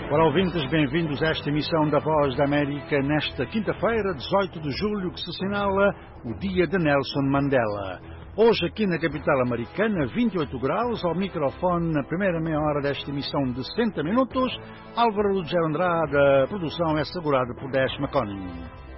Olá, ouvintes, bem-vindos a esta emissão da Voz da América nesta quinta-feira, 18 de julho, que se assinala o dia de Nelson Mandela. Hoje, aqui na capital americana, 28 graus, ao microfone, na primeira meia hora desta emissão de 60 minutos, Álvaro Lugero Andrade, a produção é assegurada por Dash McConnell.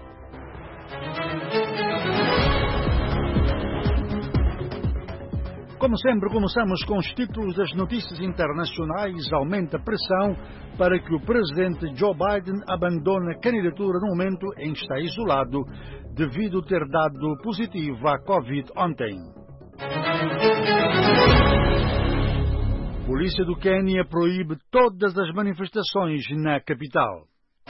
Como sempre, começamos com os títulos das notícias internacionais. Aumenta a pressão para que o presidente Joe Biden abandone a candidatura no momento em que está isolado devido a ter dado positivo à Covid ontem. Polícia do Quênia proíbe todas as manifestações na capital.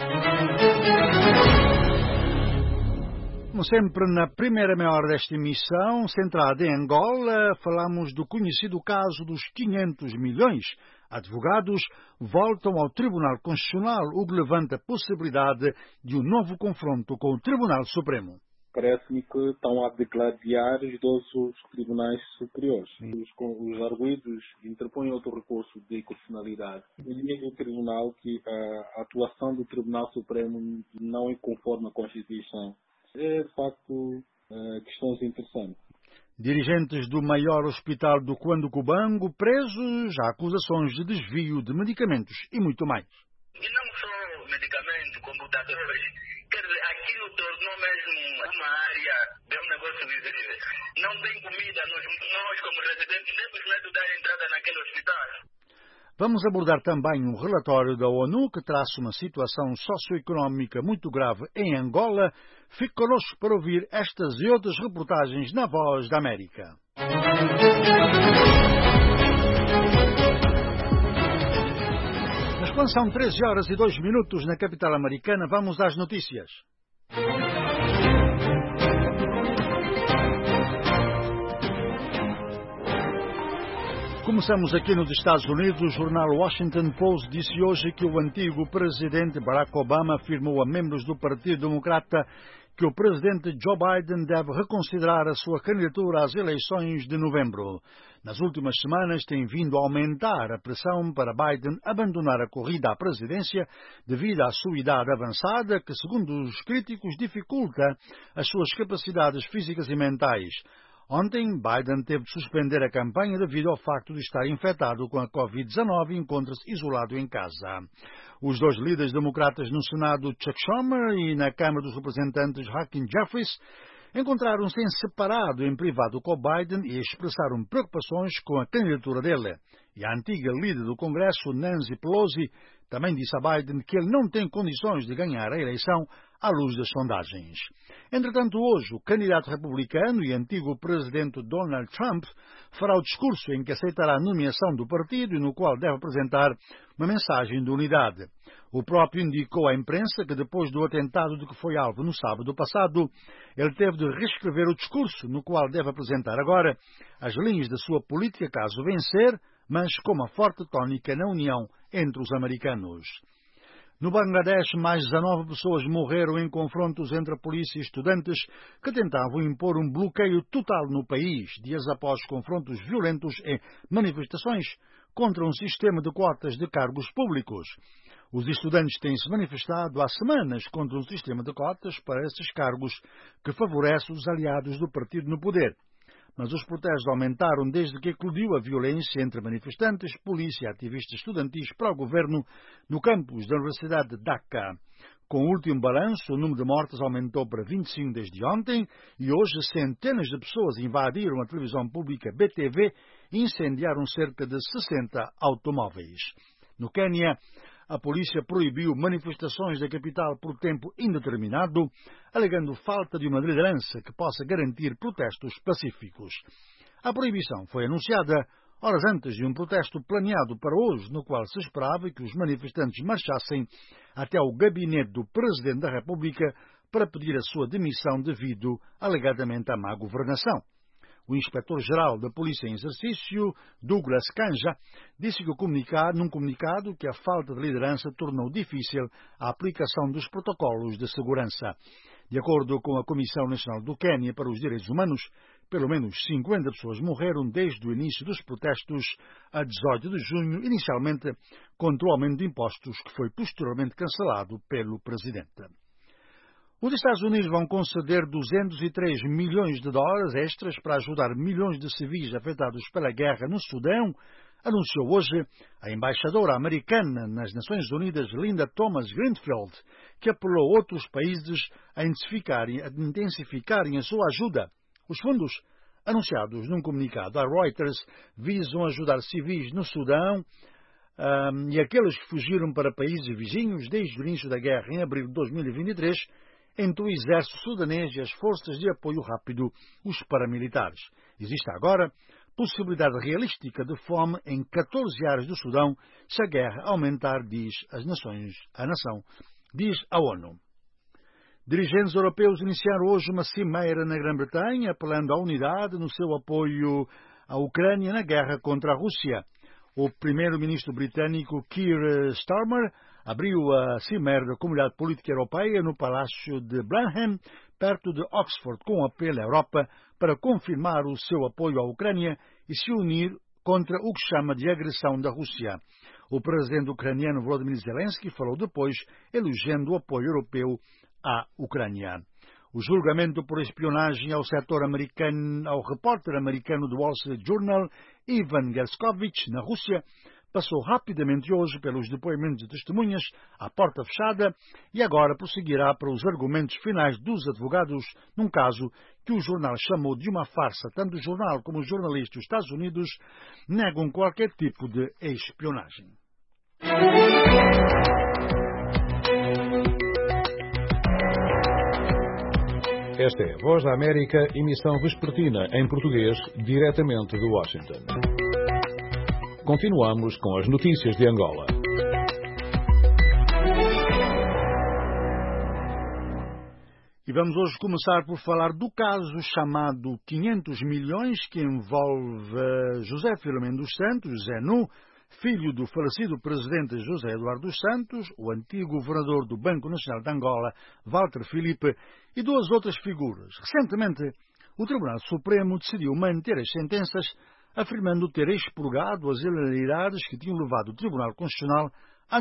Como sempre, na primeira meia hora desta emissão, centrada em Angola, falamos do conhecido caso dos 500 milhões. Advogados voltam ao Tribunal Constitucional, o que levanta a possibilidade de um novo confronto com o Tribunal Supremo. Parece-me que estão a degladiar os tribunais superiores. Os arguidos interpõem outro recurso de inconstitucionalidade. E o tribunal que a atuação do Tribunal Supremo não é conforme a Constituição. É, de facto, questões interessantes. Dirigentes do maior hospital do Cuando Cubango presos a acusações de desvio de medicamentos e muito mais. E não só medicamentos, computadores. Quer dizer, aquilo tornou mesmo uma área de um negócio visível. Não tem comida, nós como residentes temos medo da entrada naquele hospital. Vamos abordar também um relatório da ONU que traça uma situação socioeconómica muito grave em Angola. Fique connosco para ouvir estas e outras reportagens na Voz da América. Mas quando são 13 horas e 2 minutos na capital americana, vamos às notícias. Começamos aqui nos Estados Unidos. O jornal Washington Post disse hoje que o antigo presidente Barack Obama afirmou a membros do Partido Democrata que o presidente Joe Biden deve reconsiderar a sua candidatura às eleições de novembro. Nas últimas semanas tem vindo a aumentar a pressão para Biden abandonar a corrida à presidência devido à sua idade avançada, que, segundo os críticos, dificulta as suas capacidades físicas e mentais. Ontem, Biden teve de suspender a campanha devido ao facto de estar infectado com a Covid-19 e encontra-se isolado em casa. Os dois líderes democratas no Senado, Chuck Schumer, e na Câmara dos Representantes, Hakeem Jeffries, encontraram-se em separado em privado com Biden e expressaram preocupações com a candidatura dele. E a antiga líder do Congresso, Nancy Pelosi, também disse a Biden que ele não tem condições de ganhar a eleição à luz das sondagens. Entretanto, hoje, o candidato republicano e antigo presidente Donald Trump fará o discurso em que aceitará a nomeação do partido e no qual deve apresentar uma mensagem de unidade. O próprio indicou à imprensa que depois do atentado de que foi alvo no sábado passado, ele teve de reescrever o discurso no qual deve apresentar agora as linhas da sua política caso vencer, mas com uma forte tónica na união entre os americanos. No Bangladesh, mais 19 pessoas morreram em confrontos entre a polícia e estudantes que tentavam impor um bloqueio total no país, dias após confrontos violentos e manifestações contra um sistema de cotas de cargos públicos. Os estudantes têm-se manifestado há semanas contra um sistema de cotas para esses cargos que favorece os aliados do partido no poder. Mas os protestos aumentaram desde que eclodiu a violência entre manifestantes, polícia e ativistas estudantis para o governo no campus da Universidade de Dhaka. Com o último balanço, o número de mortes aumentou para 25 desde ontem e hoje centenas de pessoas invadiram a televisão pública BTV e incendiaram cerca de 60 automóveis. No Quênia, a polícia proibiu manifestações da capital por tempo indeterminado, alegando falta de uma liderança que possa garantir protestos pacíficos. A proibição foi anunciada horas antes de um protesto planeado para hoje, no qual se esperava que os manifestantes marchassem até ao gabinete do Presidente da República para pedir a sua demissão devido, alegadamente, à má governação. O inspetor-geral da Polícia em Exercício, Douglas Kanja, disse que num comunicado que a falta de liderança tornou difícil a aplicação dos protocolos de segurança. De acordo com a Comissão Nacional do Quênia para os Direitos Humanos, Pelo menos 50 pessoas morreram desde o início dos protestos a 18 de junho, inicialmente contra o aumento de impostos, que foi posteriormente cancelado pelo presidente. Os Estados Unidos vão conceder 203 milhões de dólares extras para ajudar milhões de civis afetados pela guerra no Sudão, anunciou hoje a embaixadora americana nas Nações Unidas, Linda Thomas-Greenfield, que apelou a outros países a intensificarem a sua ajuda. Os fundos, anunciados num comunicado à Reuters, visam ajudar civis no Sudão e aqueles que fugiram para países vizinhos desde o início da guerra em abril de 2023, entre o exército sudanês e as forças de apoio rápido, os paramilitares. Existe agora possibilidade realística de fome em 14 áreas do Sudão se a guerra aumentar, diz a nação, diz a ONU. Dirigentes europeus iniciaram hoje uma cimeira na Grã-Bretanha, apelando à unidade no seu apoio à Ucrânia na guerra contra a Rússia. O primeiro-ministro britânico Keir Starmer abriu a cimeira da Comunidade Política Europeia no Palácio de Blenheim, perto de Oxford, com um apelo à Europa para confirmar o seu apoio à Ucrânia e se unir contra o que chama de agressão da Rússia. O presidente ucraniano Volodymyr Zelensky falou depois, elogiando o apoio europeu à Ucrânia. O julgamento por espionagem ao setor americano, ao repórter americano do Wall Street Journal, Ivan Gershkovich, na Rússia, passou rapidamente hoje pelos depoimentos de testemunhas à porta fechada e agora prosseguirá para os argumentos finais dos advogados num caso que o jornal chamou de uma farsa. Tanto o jornal como os jornalistas dos Estados Unidos negam qualquer tipo de espionagem. Esta é a Voz da América, emissão vespertina em português, diretamente de Washington. Continuamos com as notícias de Angola. E vamos hoje começar por falar do caso chamado 500 milhões, que envolve José Filomeno dos Santos, Zenu, filho do falecido presidente José Eduardo dos Santos, o antigo governador do Banco Nacional de Angola, Walter Filipe, e duas outras figuras. Recentemente, o Tribunal Supremo decidiu manter as sentenças, afirmando ter expurgado as ilegalidades que tinham levado o Tribunal Constitucional a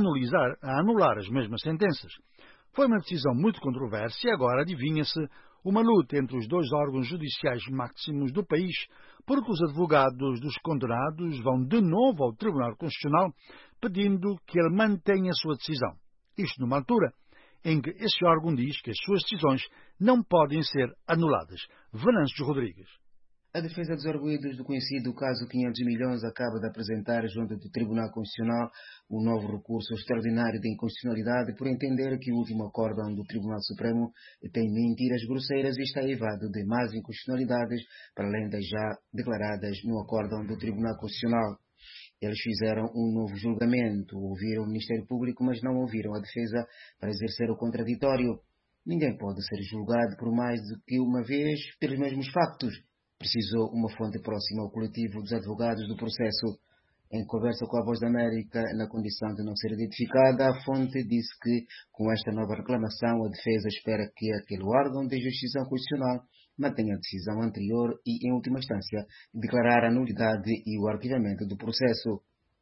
anular as mesmas sentenças. Foi uma decisão muito controversa e agora adivinha-se uma luta entre os dois órgãos judiciais máximos do país, porque os advogados dos condenados vão de novo ao Tribunal Constitucional pedindo que ele mantenha a sua decisão. Isto numa altura em que esse órgão diz que as suas decisões não podem ser anuladas. Venâncio Rodrigues. A defesa dos arguidos do conhecido caso 500 milhões acaba de apresentar junto do Tribunal Constitucional um novo recurso extraordinário de inconstitucionalidade por entender que o último acórdão do Tribunal Supremo tem mentiras grosseiras e está eivado de más inconstitucionalidades para além das já declaradas no acórdão do Tribunal Constitucional. Eles fizeram um novo julgamento, ouviram o Ministério Público, mas não ouviram a defesa para exercer o contraditório. Ninguém pode ser julgado por mais do que uma vez pelos mesmos factos, precisou uma fonte próxima ao coletivo dos advogados do processo. Em conversa com a Voz da América, na condição de não ser identificada, a fonte disse que, com esta nova reclamação, a defesa espera que aquele órgão de justiça constitucional mantenha a decisão anterior e, em última instância, declarar a nulidade e o arquivamento do processo.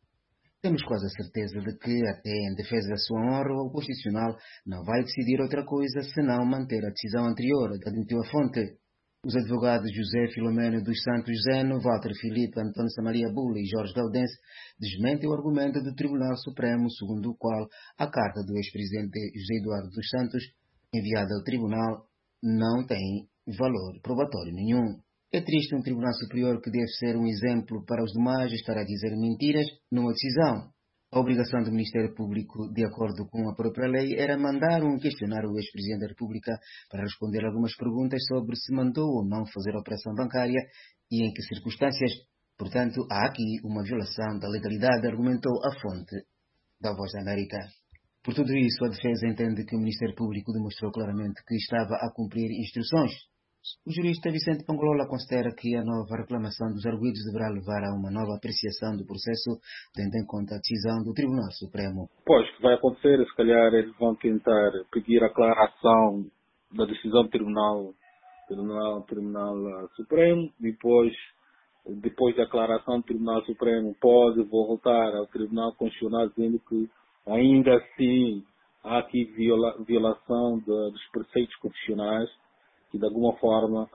Temos quase a certeza de que, até em defesa da sua honra, o Constitucional não vai decidir outra coisa senão manter a decisão anterior, admitiu a fonte. Os advogados José Filomeno dos Santos Zeno, Walter Filipe, Antônio Samaria Bula e Jorge Gaudense desmentem o argumento do Tribunal Supremo, segundo o qual a carta do ex-presidente José Eduardo dos Santos, enviada ao Tribunal, não tem valor probatório nenhum. É triste um Tribunal Superior que deve ser um exemplo para os demais estar a dizer mentiras numa decisão. A obrigação do Ministério Público, de acordo com a própria lei, era mandar um questionário ao ex-presidente da República para responder algumas perguntas sobre se mandou ou não fazer a operação bancária e em que circunstâncias. Portanto, há aqui uma violação da legalidade, argumentou a fonte da Voz da América. Por tudo isso, a defesa entende que o Ministério Público demonstrou claramente que estava a cumprir instruções. O jurista Vicente Pangolola considera que a nova reclamação dos arguidos deverá levar a uma nova apreciação do processo, tendo em conta a decisão do Tribunal Supremo. Pois, o que vai acontecer, se calhar eles vão tentar pedir a aclaração da decisão do Tribunal Tribunal Supremo, depois da declaração do Tribunal Supremo pode voltar ao Tribunal Constitucional dizendo que ainda assim há aqui violação dos preceitos constitucionais que de alguma forma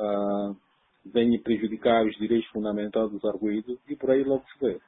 venham prejudicar os direitos fundamentais dos arguidos e por aí logo se vê.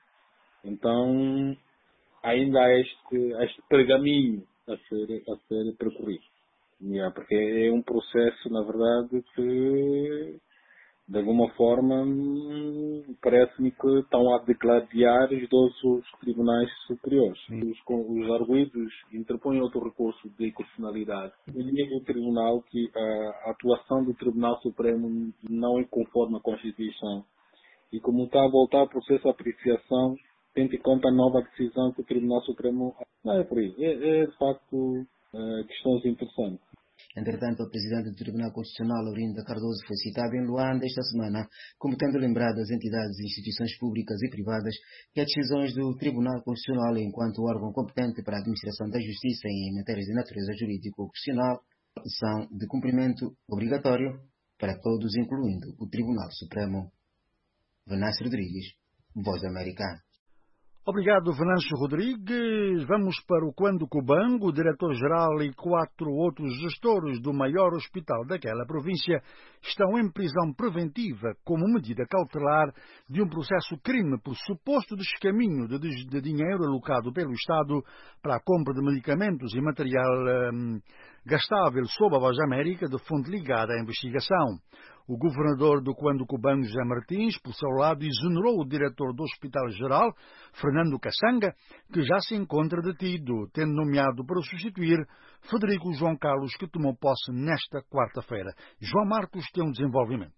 Então ainda há este pergaminho a ser percorrido. Porque é um processo, na verdade, que de alguma forma parece-me que estão a degladiar os tribunais superiores. Os arguidos interpõem outro recurso de inconstitucionalidade. Diz o tribunal que a atuação do Tribunal Supremo não é conforme a Constituição. E como está a voltar ao processo de apreciação, tendo em conta a nova decisão que o Tribunal Supremo... Não é por aí. É de facto questões interessantes. Entretanto, o presidente do Tribunal Constitucional, Laurinda Cardoso, foi citado em Luanda esta semana, como tendo lembrado às entidades e instituições públicas e privadas que as decisões do Tribunal Constitucional, enquanto órgão competente para a administração da justiça em matérias de natureza jurídico-constitucional, são de cumprimento obrigatório para todos, incluindo o Tribunal Supremo. Venâncio Rodrigues, Voz da América. Obrigado, Venâncio Rodrigues. Vamos para o Cuando Cubango. O diretor-geral e 4 outros gestores do maior hospital daquela província estão em prisão preventiva como medida cautelar de um processo crime por suposto descaminho de dinheiro alocado pelo Estado para a compra de medicamentos e material gastável sob a Voz da América, de fonte ligada à investigação. O governador do Cuando Cubango, José Martins, por seu lado, exonerou o diretor do Hospital Geral, Fernando Caçanga, que já se encontra detido, tendo nomeado para substituir Frederico João Carlos, que tomou posse nesta quarta-feira. João Marcos tem um desenvolvimento.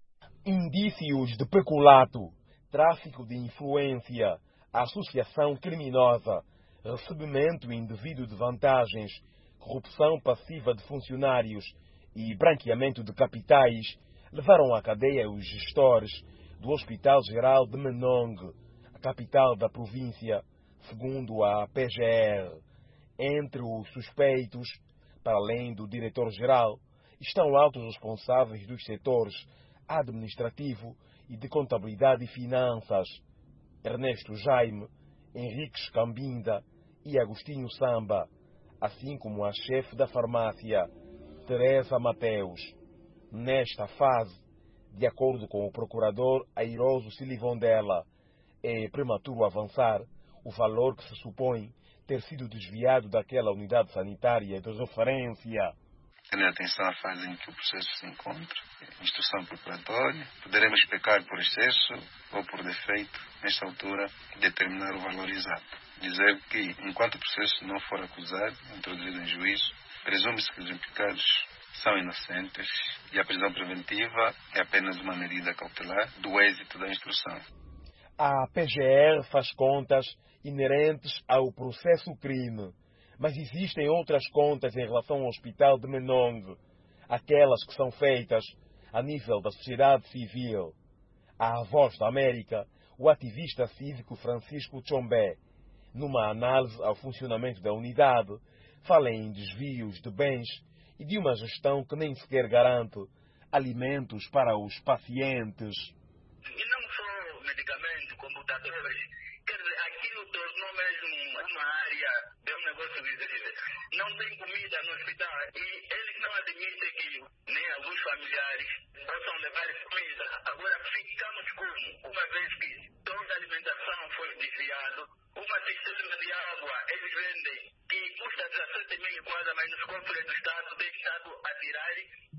Indícios de peculato, tráfico de influência, associação criminosa, recebimento indevido de vantagens, corrupção passiva de funcionários e branqueamento de capitais levaram à cadeia os gestores do Hospital Geral de Menong, a capital da província, segundo a PGR. Entre os suspeitos, para além do diretor-geral, estão altos responsáveis dos setores administrativo e de contabilidade e finanças, Ernesto Jaime, Henriques Cambinda e Agostinho Samba, assim como a chefe da farmácia, Teresa Mateus. Nesta fase, de acordo com o procurador Airoso Silivondela, é prematuro avançar o valor que se supõe ter sido desviado daquela unidade sanitária de referência. Tendo atenção à fase em que o processo se encontra, instrução preparatória, poderemos pecar por excesso ou por defeito, nesta altura, determinar o valor exato. Dizer que, enquanto o processo não for acusado, introduzido em juízo, presume-se que os implicados são inocentes e a prisão preventiva é apenas uma medida cautelar do êxito da instrução. A PGR faz contas inerentes ao processo crime, mas existem outras contas em relação ao Hospital de Menong, aquelas que são feitas a nível da sociedade civil. À Voz da América, o ativista cívico Francisco Chombé, numa análise ao funcionamento da unidade, fala em desvios de bens e de uma gestão que nem sequer garante alimentos para os pacientes. E não só medicamentos, computadores, quer dizer, aquilo tornou mesmo uma área de um negócio visível. Não tem comida no hospital e eles não admitem que nem alguns familiares possam levar comida. Agora ficamos como? Uma vez que toda a alimentação foi desviada, uma cisterna de água eles vendem que custa 17 mil quase, mas nos cofres do Estado tem Estado a tirar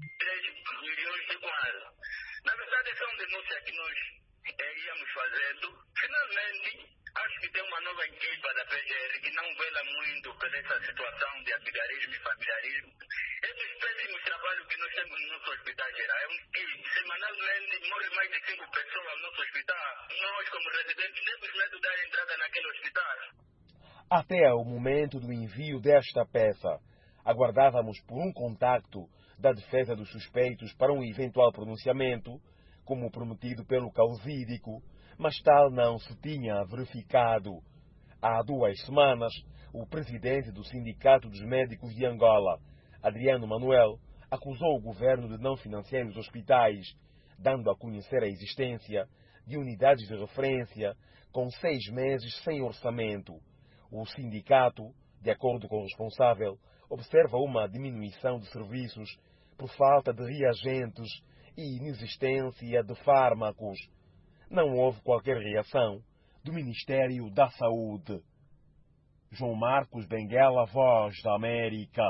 3 milhões de quase. Na verdade, essa é uma denúncia que nós íamos fazendo. Finalmente, acho que tem uma nova equipa da PGR que não vela muito pela essa situação de abrigarismo e familiarismo. Esses péssimos trabalhos que nós temos no nosso hospital geral é que semanalmente morrem mais de 5 pessoas no nosso hospital. Nós, como residentes, temos medo de dar entrada naquele hospital. Até ao momento do envio desta peça, aguardávamos por um contacto da defesa dos suspeitos para um eventual pronunciamento, como prometido pelo causídico, mas tal não se tinha verificado. Há 2 semanas, o presidente do Sindicato dos Médicos de Angola, Adriano Manuel, acusou o governo de não financiar os hospitais, dando a conhecer a existência de unidades de referência com 6 meses sem orçamento. O sindicato, de acordo com o responsável, observa uma diminuição de serviços por falta de reagentes e inexistência de fármacos. Não houve qualquer reação do Ministério da Saúde. João Marcos Benguela, Voz da América.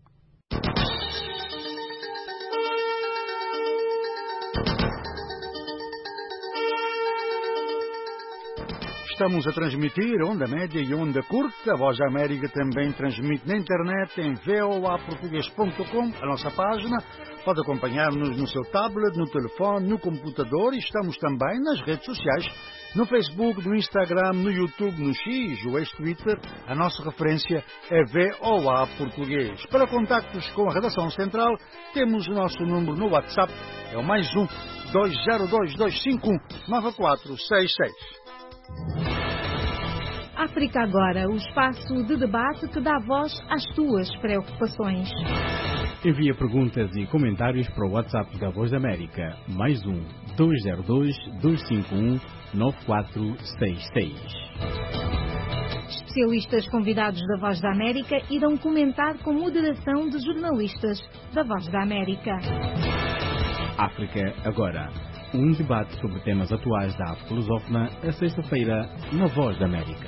Estamos a transmitir onda média e onda curta. A Voz da América também transmite na internet em voaportugues.com, a nossa página. Pode acompanhar-nos no seu tablet, no telefone, no computador, e estamos também nas redes sociais, no Facebook, no Instagram, no YouTube, no X, o ex-Twitter. A nossa referência é VOA Português. Para contactos com a redação central, temos o nosso número no WhatsApp, é o +1 202259466. África Agora, o espaço de debate que dá voz às tuas preocupações. Envia perguntas e comentários para o WhatsApp da Voz da América, +1 202251946. Especialistas convidados da Voz da América irão comentar com moderação de jornalistas da Voz da América. África Agora, um debate sobre temas atuais da África lusófona, a sexta-feira, na Voz da América.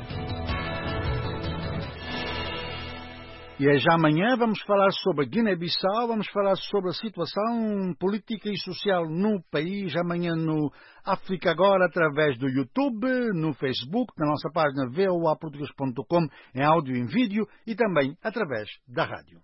E é já amanhã vamos falar sobre Guiné-Bissau, vamos falar sobre a situação política e social no país, amanhã no África Agora, através do YouTube, no Facebook, na nossa página voaportugues.com, em áudio e em vídeo, e também através da rádio.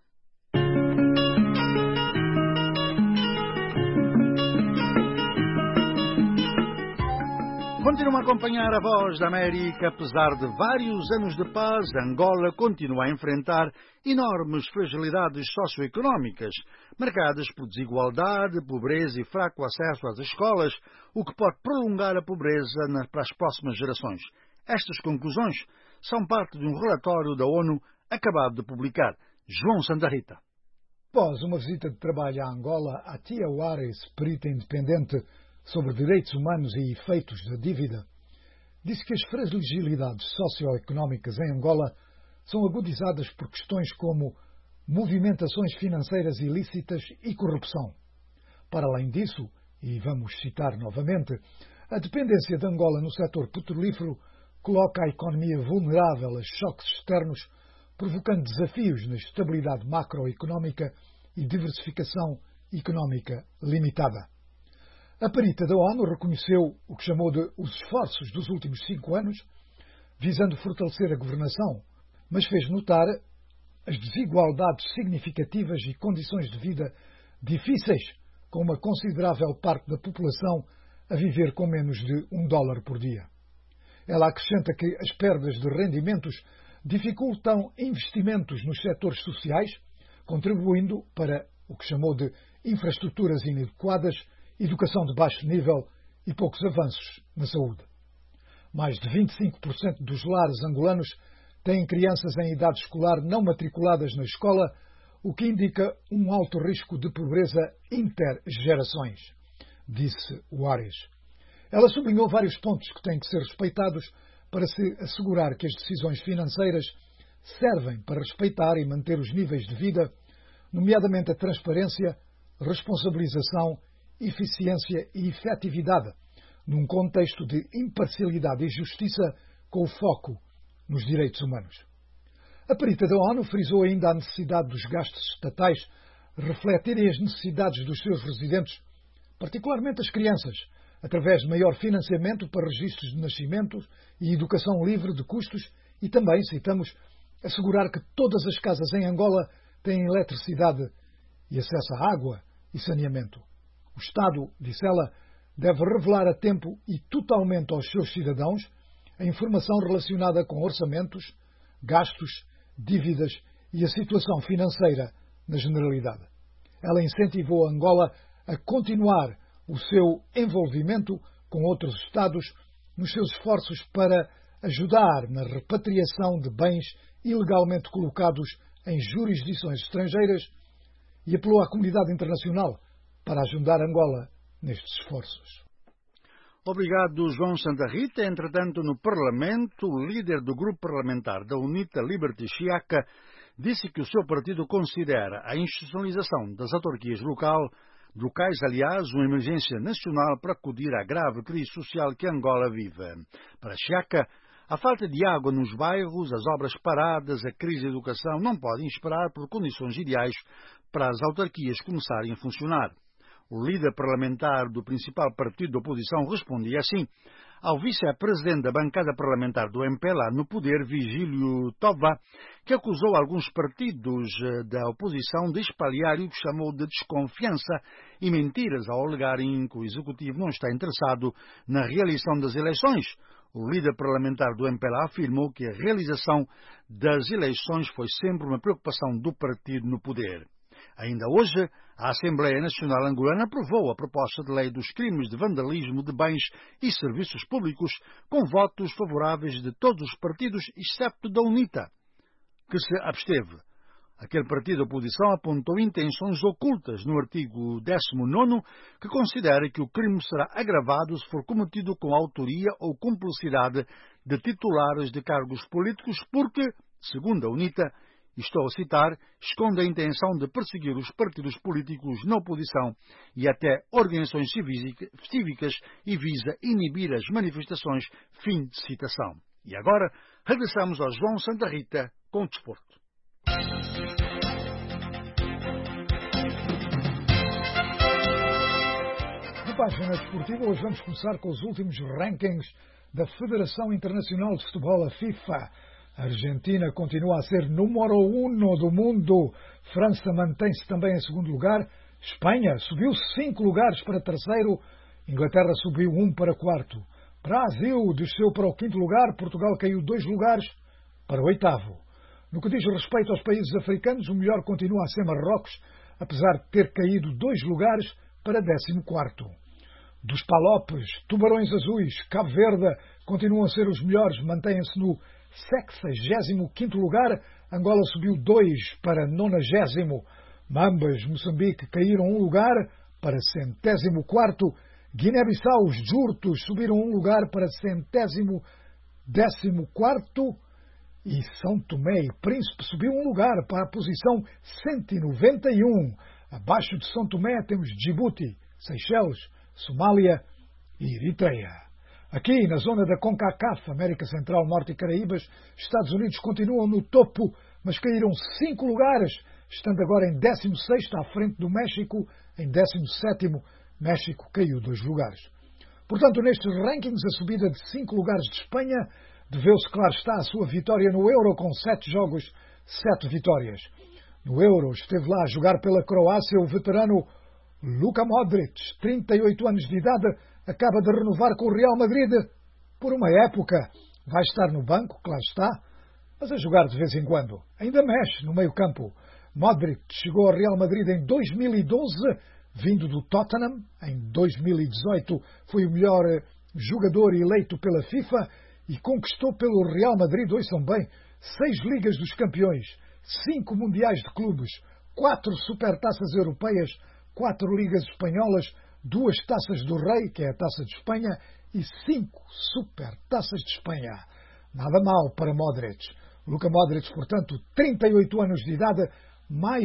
Continuam a acompanhar a Voz da América. Apesar de vários anos de paz, Angola continua a enfrentar enormes fragilidades socioeconómicas, marcadas por desigualdade, pobreza e fraco acesso às escolas, o que pode prolongar a pobreza para as próximas gerações. Estas conclusões são parte de um relatório da ONU acabado de publicar. João Santa Rita. Após uma visita de trabalho à Angola, a Tia Juarez, perita independente sobre direitos humanos e efeitos da dívida, disse que as fragilidades socioeconómicas em Angola são agudizadas por questões como movimentações financeiras ilícitas e corrupção. Para além disso, e vamos citar novamente, a dependência de Angola no setor petrolífero coloca a economia vulnerável a choques externos, provocando desafios na estabilidade macroeconómica e diversificação económica limitada. A perita da ONU reconheceu o que chamou de os esforços dos últimos 5 anos, visando fortalecer a governação, mas fez notar as desigualdades significativas e condições de vida difíceis, com uma considerável parte da população a viver com menos de $1 por dia. Ela acrescenta que as perdas de rendimentos dificultam investimentos nos setores sociais, contribuindo para o que chamou de infraestruturas inadequadas, educação de baixo nível e poucos avanços na saúde. Mais de 25% dos lares angolanos têm crianças em idade escolar não matriculadas na escola, o que indica um alto risco de pobreza intergerações, disse Juarez. Ela sublinhou vários pontos que têm que ser respeitados para se assegurar que as decisões financeiras servem para respeitar e manter os níveis de vida, nomeadamente a transparência, responsabilização, eficiência e efetividade, num contexto de imparcialidade e justiça com o foco nos direitos humanos. A perita da ONU frisou ainda a necessidade dos gastos estatais refletirem as necessidades dos seus residentes, particularmente as crianças, através de maior financiamento para registros de nascimentos e educação livre de custos e também, citamos, assegurar que todas as casas em Angola têm eletricidade e acesso à água e saneamento. O Estado, disse ela, deve revelar a tempo e totalmente aos seus cidadãos a informação relacionada com orçamentos, gastos, dívidas e a situação financeira na generalidade. Ela incentivou a Angola a continuar o seu envolvimento com outros Estados nos seus esforços para ajudar na repatriação de bens ilegalmente colocados em jurisdições estrangeiras e apelou à comunidade internacional para ajudar Angola nestes esforços. Obrigado, João Santa Rita. Entretanto, no Parlamento, o líder do grupo parlamentar da UNITA Liberty Chiaca disse que o seu partido considera a institucionalização das autarquias locais, aliás, uma emergência nacional para acudir à grave crise social que Angola vive. Para Chiaca, a falta de água nos bairros, as obras paradas, a crise de educação não podem esperar por condições ideais para as autarquias começarem a funcionar. O líder parlamentar do principal partido da oposição respondia assim ao vice-presidente da bancada parlamentar do MPLA no poder, Vigílio Tova, que acusou alguns partidos da oposição de espalhar o que chamou de desconfiança e mentiras ao alegarem que o executivo não está interessado na realização das eleições. O líder parlamentar do MPLA afirmou que a realização das eleições foi sempre uma preocupação do partido no poder. Ainda hoje, a Assembleia Nacional Angolana aprovou a proposta de lei dos crimes de vandalismo de bens e serviços públicos com votos favoráveis de todos os partidos, excepto da UNITA, que se absteve. Aquele partido da oposição apontou intenções ocultas no artigo 19º, que considera que o crime será agravado se for cometido com autoria ou cumplicidade de titulares de cargos políticos porque, segundo a UNITA, estou a citar, esconde a intenção de perseguir os partidos políticos na oposição e até organizações cívicas e visa inibir as manifestações. Fim de citação. E agora, regressamos ao João Santa Rita com o desporto. Na página desportiva, hoje vamos começar com os últimos rankings da Federação Internacional de Futebol, a FIFA. A Argentina continua a ser número 1 do mundo. França mantém-se também em segundo lugar. Espanha subiu 5 lugares para terceiro. Inglaterra subiu 1 para quarto. Brasil desceu para o quinto lugar. Portugal caiu 2 lugares para o oitavo. No que diz respeito aos países africanos, o melhor continua a ser Marrocos, apesar de ter caído 2 lugares para 14º. Dos Palopes, Tubarões Azuis, Cabo Verde continuam a ser os melhores, mantêm-se no 65º lugar. Angola subiu 2 para 90º. Mambas, Moçambique caíram 1 lugar para 104º. Guiné-Bissau, os Jurtos subiram 1 lugar para 114º. E São Tomé e Príncipe subiu 1 lugar para a posição 191. Abaixo de São Tomé temos Djibouti, Seychelles, Somália e Eritreia. Aqui, na zona da CONCACAF, América Central, Norte e Caraíbas, Estados Unidos continuam no topo, mas caíram 5 lugares, estando agora em 16º, à frente do México. Em 17º, México caiu 2 lugares. Portanto, nestes rankings, a subida de 5 lugares de Espanha deveu-se, claro está, à sua vitória no Euro, com 7 jogos, 7 vitórias. No Euro, esteve lá a jogar pela Croácia o veterano Luka Modric, 38 anos de idade, acaba de renovar com o Real Madrid por uma época. Vai estar no banco, claro está, mas a jogar de vez em quando. Ainda mexe no meio-campo. Modric chegou ao Real Madrid em 2012, vindo do Tottenham. Em 2018 foi o melhor jogador eleito pela FIFA e conquistou pelo Real Madrid, ouçam bem, 6 Ligas dos Campeões, 5 Mundiais de Clubes, 4 Supertaças Europeias, 4 Ligas Espanholas, 2 Taças do Rei, que é a Taça de Espanha, e 5 Supertaças de Espanha. Nada mal para Modric. Luka Modric, portanto, 38 anos de idade, mais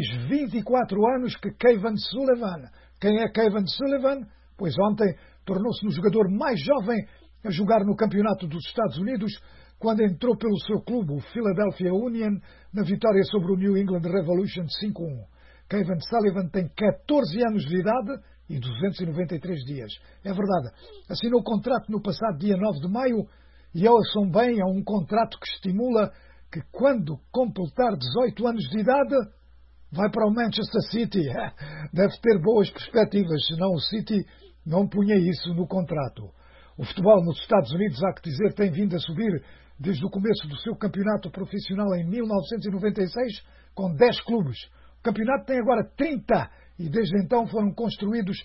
24 anos que Kevin Sullivan. Quem é Kevin Sullivan? Pois ontem tornou-se no jogador mais jovem a jogar no Campeonato dos Estados Unidos, quando entrou pelo seu clube, o Philadelphia Union, na vitória sobre o New England Revolution 5-1. Kevin Sullivan tem 14 anos de idade e 293 dias. É verdade, assinou o contrato no passado dia 9 de maio e, ouçam bem, é um contrato que estimula que, quando completar 18 anos de idade, vai para o Manchester City. Deve ter boas perspectivas, senão o City não punha isso no contrato. O futebol nos Estados Unidos, há que dizer, tem vindo a subir desde o começo do seu campeonato profissional em 1996, com 10 clubes. O campeonato tem agora 30 e desde então foram construídos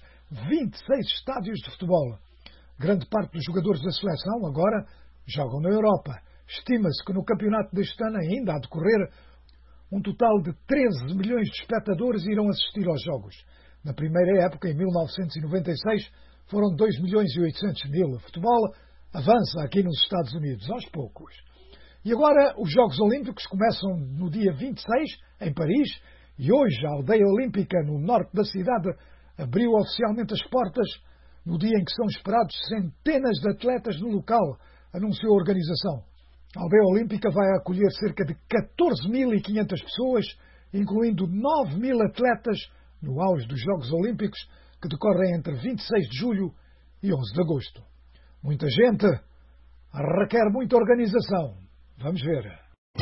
26 estádios de futebol. Grande parte dos jogadores da seleção agora jogam na Europa. Estima-se que no campeonato deste ano ainda a decorrer Um total de 13 milhões de espectadores irão assistir aos Jogos. Na primeira época, em 1996, foram 2 milhões e 800 mil. O futebol avança aqui nos Estados Unidos, aos poucos. E agora os Jogos Olímpicos começam no dia 26, em Paris, e hoje a aldeia olímpica no norte da cidade abriu oficialmente as portas no dia em que são esperados centenas de atletas no local, anunciou a organização. A aldeia olímpica vai acolher cerca de 14.500 pessoas, incluindo 9.000 atletas no auge dos Jogos Olímpicos, que decorrem entre 26 de julho e 11 de agosto. Muita gente requer muita organização. Vamos ver.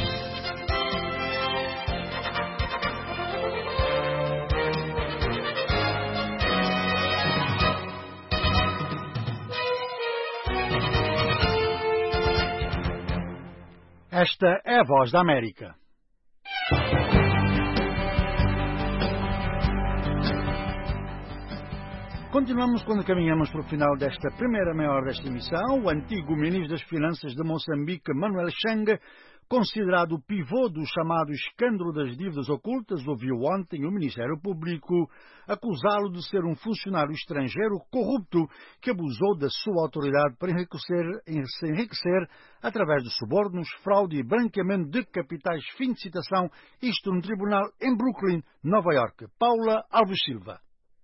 Esta é a Voz da América. Continuamos quando caminhamos para o final desta primeira meia hora desta emissão. O antigo ministro das Finanças de Moçambique, Manuel Chang, considerado o pivô do chamado escândalo das dívidas ocultas, ouviu ontem o Ministério Público acusá-lo de ser um funcionário estrangeiro corrupto que abusou da sua autoridade para se enriquecer através de subornos, fraude e branqueamento de capitais. Fim de citação, isto no tribunal em Brooklyn, Nova York. Paula Alves Silva.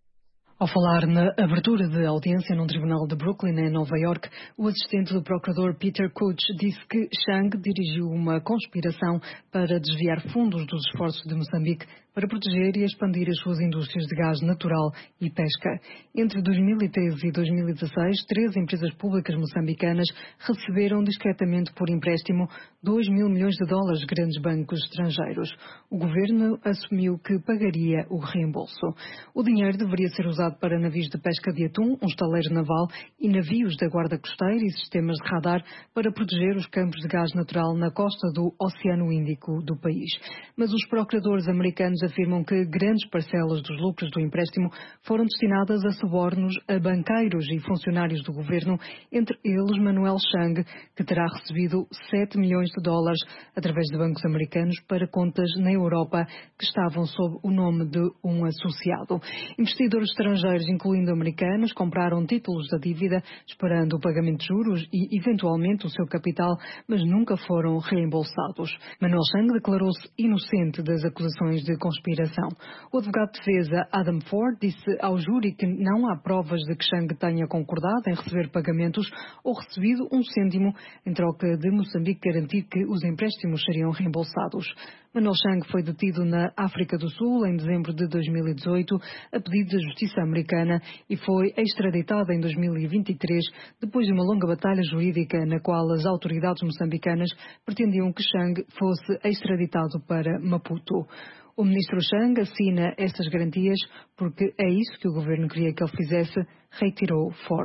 Ao falar na abertura de audiência num tribunal de Brooklyn, em Nova York, o assistente do procurador Peter Couch disse que Chang dirigiu uma conspiração para desviar fundos dos esforços de Moçambique para proteger e expandir as suas indústrias de gás natural e pesca. Entre 2013 e 2016, 3 empresas públicas moçambicanas receberam discretamente por empréstimo 2 mil milhões de dólares de grandes bancos estrangeiros. O governo assumiu que pagaria o reembolso. O dinheiro deveria ser usado para navios de pesca de atum, um estaleiro naval e navios da guarda costeira e sistemas de radar para proteger os campos de gás natural na costa do Oceano Índico do país. Mas os procuradores americanos afirmam que grandes parcelas dos lucros do empréstimo foram destinadas a subornos a banqueiros e funcionários do governo, entre eles Manuel Chang, que terá recebido 7 milhões de dólares através de bancos americanos para contas na Europa que estavam sob o nome de um associado. Investidores estrangeiros, incluindo americanos, compraram títulos da dívida esperando o pagamento de juros e, eventualmente, o seu capital, mas nunca foram reembolsados. Manuel Chang declarou-se inocente das acusações de conspiração. O advogado de defesa Adam Ford disse ao júri que não há provas de que Chang tenha concordado em receber pagamentos ou recebido um cêntimo em troca de Moçambique garantir que os empréstimos seriam reembolsados. Manuel Chang foi detido na África do Sul em dezembro de 2018 a pedido da Justiça americana e foi extraditado em 2023 depois de uma longa batalha jurídica na qual as autoridades moçambicanas pretendiam que Chang fosse extraditado para Maputo. O ministro Chang assina estas garantias porque é isso que o governo queria que ele fizesse, reiterou Ford.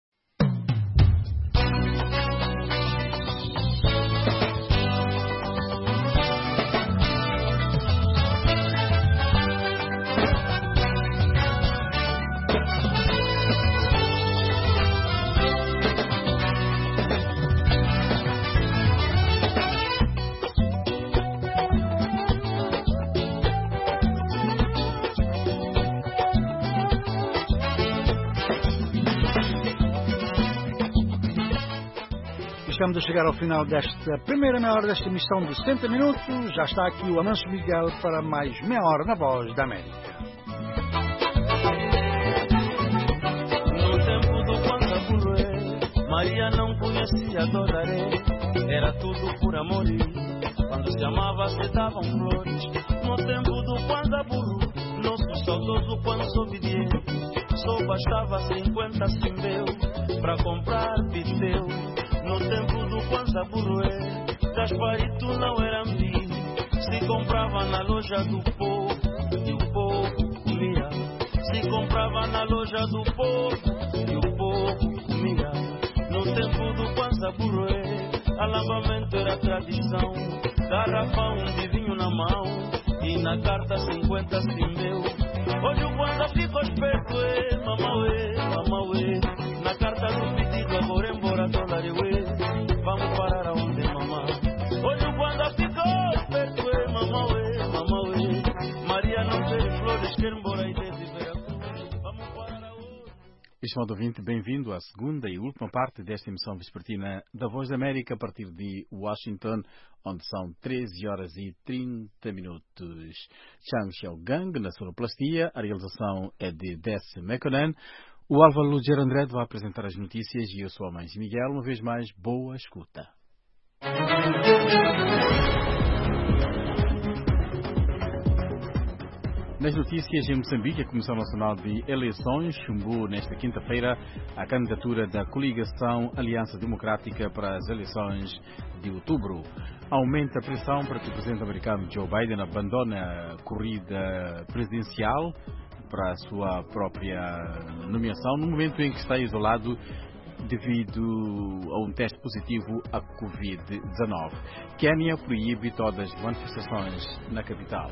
Estamos a chegar ao final desta primeira meia hora desta emissão de 60 minutos. Já está aqui o Amancio Miguel para mais meia hora na Voz da América. No tempo do Quantaburué, Maria não conhecia Doraré. Era tudo por amor. Quando se amava se davam flores. No tempo do Quantaburu, nosso saudoso Quansobidier, só bastava 50 cimbeu para comprar piteu. No tempo do Quantaburué, Gasparito não era amigo. Se comprava na loja do povo e o povo comia. Se comprava na loja do povo e o povo comia. No tempo do Quantaburué, alambamento era tradição. Garrafão de vinho na mão e na carta 50 cimbeu. Hoje o Quanta ficou esperto, mamauê. Na carta do pedido agora embora dólar vamos parar aonde mamá. Hoje o Quanta ficou esperto, mamauê. Estimado ouvinte, bem-vindo à segunda e última parte desta emissão vespertina da Voz da América a partir de Washington, onde são 13 horas e 30 minutos. Chang Xiaogang na sonoplastia, a realização é de Desse Mekonnen. O Álvaro Lugero André vai apresentar as notícias e eu sou a Mães Miguel. Uma vez mais, boa escuta. Nas notícias, em Moçambique, a Comissão Nacional de Eleições chumbou nesta quinta-feira a candidatura da coligação Aliança Democrática para as eleições de outubro. Aumenta a pressão para que o presidente americano Joe Biden abandone a corrida presidencial para a sua própria nomeação, no momento em que está isolado devido a um teste positivo à Covid-19. Quênia proíbe todas as manifestações na capital.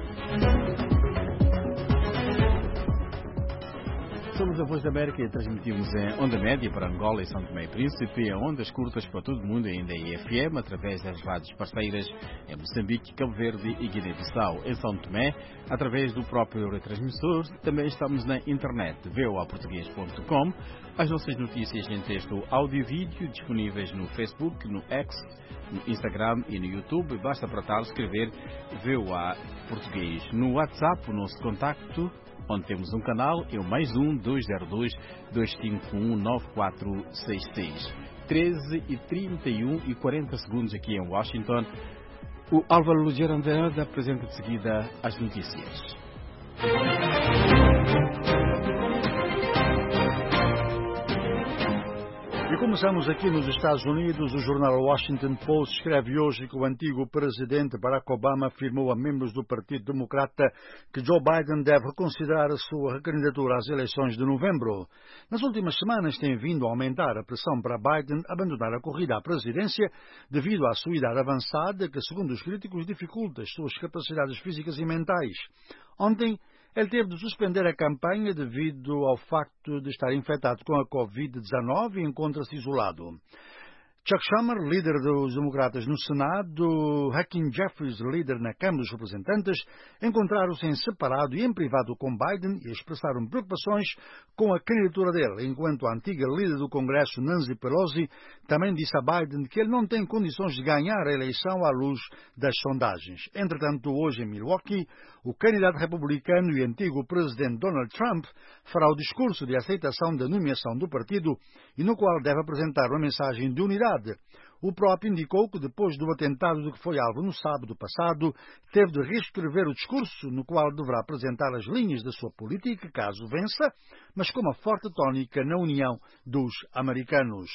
Somos a Voz da América e transmitimos em onda média para Angola e São Tomé e Príncipe, em ondas curtas para todo o mundo, ainda em FM, através das rádios parceiras em Moçambique, Cabo Verde e Guiné-Bissau. Em São Tomé, através do próprio retransmissor, também estamos na internet, voaportugues.com. As nossas notícias em texto, áudio e vídeo disponíveis no Facebook, no X, no Instagram e no YouTube. Basta para tal escrever VOA Português. No WhatsApp, o nosso contacto, onde temos um canal, é o +1 202 251 9466. 13h31 e 40 segundos aqui em Washington. O Álvaro Lugero André apresenta de seguida as notícias. E começamos aqui nos Estados Unidos. O jornal Washington Post escreve hoje que o antigo presidente Barack Obama afirmou a membros do Partido Democrata que Joe Biden deve reconsiderar a sua recandidatura às eleições de novembro. Nas últimas semanas tem vindo a aumentar a pressão para Biden abandonar a corrida à presidência devido à sua idade avançada, que, segundo os críticos, dificulta as suas capacidades físicas e mentais. Ontem, ele teve de suspender a campanha devido ao facto de estar infectado com a Covid-19 e encontra-se isolado. Chuck Schumer, líder dos democratas no Senado, Hakeem Jeffries, líder na Câmara dos Representantes, encontraram-se em separado e em privado com Biden e expressaram preocupações com a candidatura dele, enquanto a antiga líder do Congresso, Nancy Pelosi, também disse a Biden que ele não tem condições de ganhar a eleição à luz das sondagens. Entretanto, hoje em Milwaukee, o candidato republicano e antigo presidente Donald Trump fará o discurso de aceitação da nomeação do partido e no qual deve apresentar uma mensagem de unidade. O próprio indicou que depois do atentado de que foi alvo no sábado passado, teve de reescrever o discurso no qual deverá apresentar as linhas da sua política, caso vença, mas com uma forte tónica na união dos americanos.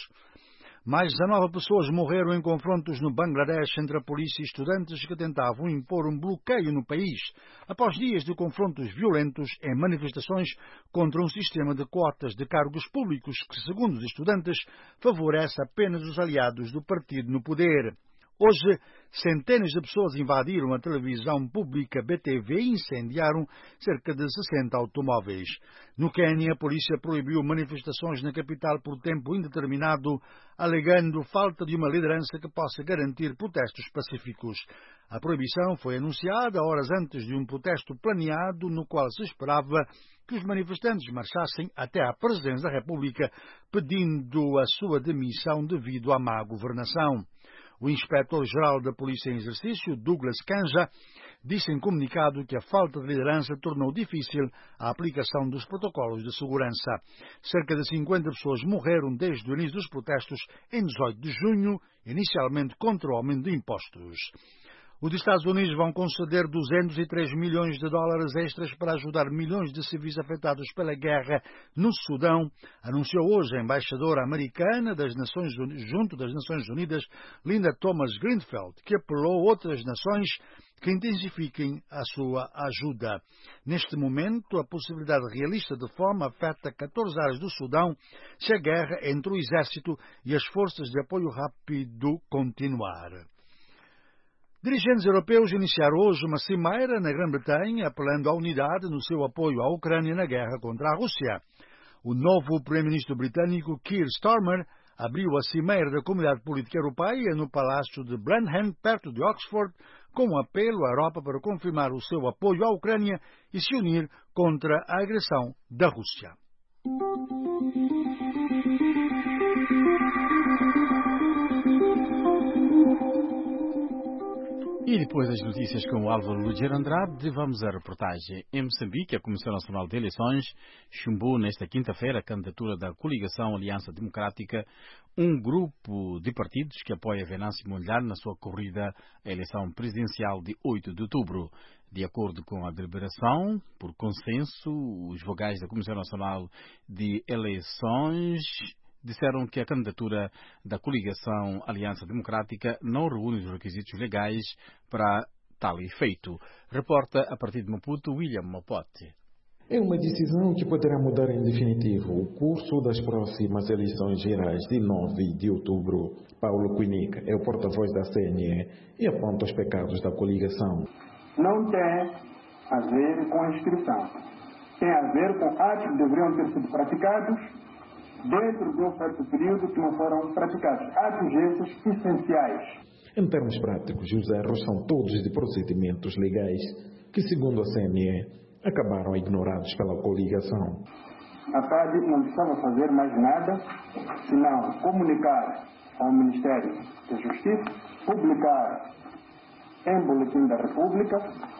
Mais 19 pessoas morreram em confrontos no Bangladesh entre a polícia e estudantes que tentavam impor um bloqueio no país, após dias de confrontos violentos em manifestações contra um sistema de cotas de cargos públicos que, segundo os estudantes, favorece apenas os aliados do partido no poder. Hoje, centenas de pessoas invadiram a televisão pública BTV e incendiaram cerca de 60 automóveis. No Quênia, a polícia proibiu manifestações na capital por tempo indeterminado, alegando falta de uma liderança que possa garantir protestos pacíficos. A proibição foi anunciada horas antes de um protesto planeado no qual se esperava que os manifestantes marchassem até à presidência da República pedindo a sua demissão devido à má governação. O inspetor-geral da Polícia em Exercício, Douglas Kanja, disse em comunicado que a falta de liderança tornou difícil a aplicação dos protocolos de segurança. Cerca de 50 pessoas morreram desde o início dos protestos em 18 de junho, inicialmente contra o aumento de impostos. Os Estados Unidos vão conceder 203 milhões de dólares extras para ajudar milhões de civis afetados pela guerra no Sudão, anunciou hoje a embaixadora americana junto das Nações Unidas, Linda Thomas-Greenfield, que apelou a outras nações que intensifiquem a sua ajuda. Neste momento, a possibilidade realista de fome afeta 14 áreas do Sudão se a guerra entre o exército e as forças de apoio rápido continuar. Dirigentes europeus iniciaram hoje uma cimeira na Grã-Bretanha apelando à unidade no seu apoio à Ucrânia na guerra contra a Rússia. O novo primeiro-ministro britânico Keir Starmer abriu a cimeira da Comunidade Política Europeia no Palácio de Blenheim, perto de Oxford, com um apelo à Europa para confirmar o seu apoio à Ucrânia e se unir contra a agressão da Rússia. E depois das notícias com o Álvaro Luger Andrade, vamos à reportagem. Em Moçambique, a Comissão Nacional de Eleições chumbou nesta quinta-feira a candidatura da coligação Aliança Democrática, um grupo de partidos que apoia Venâncio Mondlane na sua corrida à eleição presidencial de 8 de outubro. De acordo com a deliberação, por consenso, os vogais da Comissão Nacional de Eleições disseram que a candidatura da coligação Aliança Democrática não reúne os requisitos legais para tal efeito. Reporta a partir de Maputo, William Mapote. É uma decisão que poderá mudar em definitivo o curso das próximas eleições gerais de 9 de outubro. Paulo Quinic é o porta-voz da CNE e aponta os pecados da coligação. Não tem a ver com a inscrição. Tem a ver com atos que deveriam ter sido praticados dentro de um certo período que não foram praticados. Atos esses essenciais. Em termos práticos, os erros são todos de procedimentos legais que, segundo a CNE, acabaram ignorados pela coligação. A CAD não precisava fazer mais nada senão comunicar ao Ministério da Justiça, publicar em Boletim da República,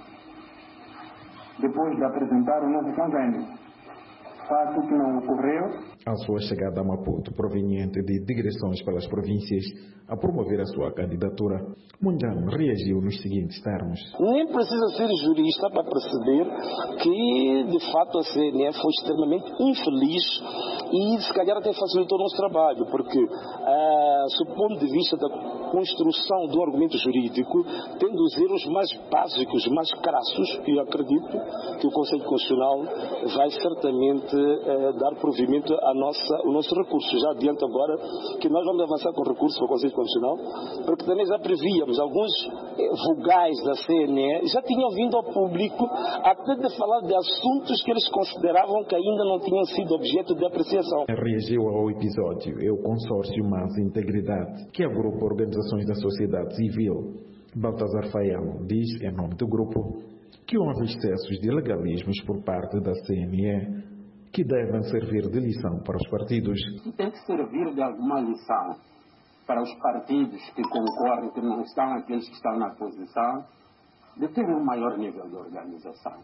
depois de apresentar o novo convênio. Fato que não ocorreu. A sua chegada a Maputo, proveniente de digressões pelas províncias, a promover a sua candidatura, Mondlane reagiu nos seguintes termos. Nem precisa ser jurista para perceber que, de fato, a CNE foi extremamente infeliz e, se calhar, até facilitou o nosso trabalho, porque, sob o ponto de vista da construção do argumento jurídico, tendo os erros mais básicos, mais crassos, e eu acredito que o Conselho Constitucional vai certamente dar provimento ao nosso recurso. Já adianto agora que nós vamos avançar com recurso para o Conselho Constitucional, porque também já prevíamos, alguns vogais da CNE já tinham vindo ao público até de falar de assuntos que eles consideravam que ainda não tinham sido objeto de apreciação. Reagiu ao episódio o consórcio Mais Integridade, que agrupa organizações da sociedade civil. Baltazar Fael diz, em nome do grupo, que houve excessos de legalismos por parte da CNE que devem servir de lição para os partidos. Tem que servir de alguma lição para os partidos que concorrem, que não estão aqueles que estão na posição, de ter um maior nível de organização.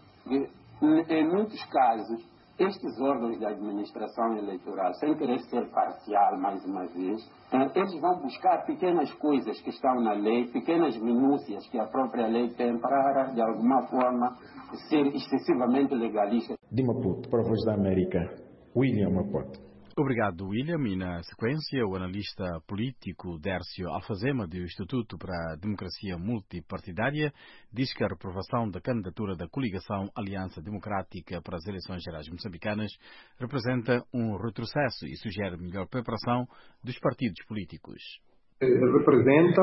Em muitos casos, estes órgãos de administração eleitoral, sem querer ser parcial mais uma vez, eles vão buscar pequenas coisas que estão na lei, pequenas minúcias que a própria lei tem para, de alguma forma, ser excessivamente legalista. De Maputo, para a Voz da América, William Maputo. Obrigado, William. E na sequência, o analista político Dércio Alfazema, do Instituto para a Democracia Multipartidária, diz que a reprovação da candidatura da coligação Aliança Democrática para as eleições gerais moçambicanas representa um retrocesso e sugere melhor preparação dos partidos políticos. Representa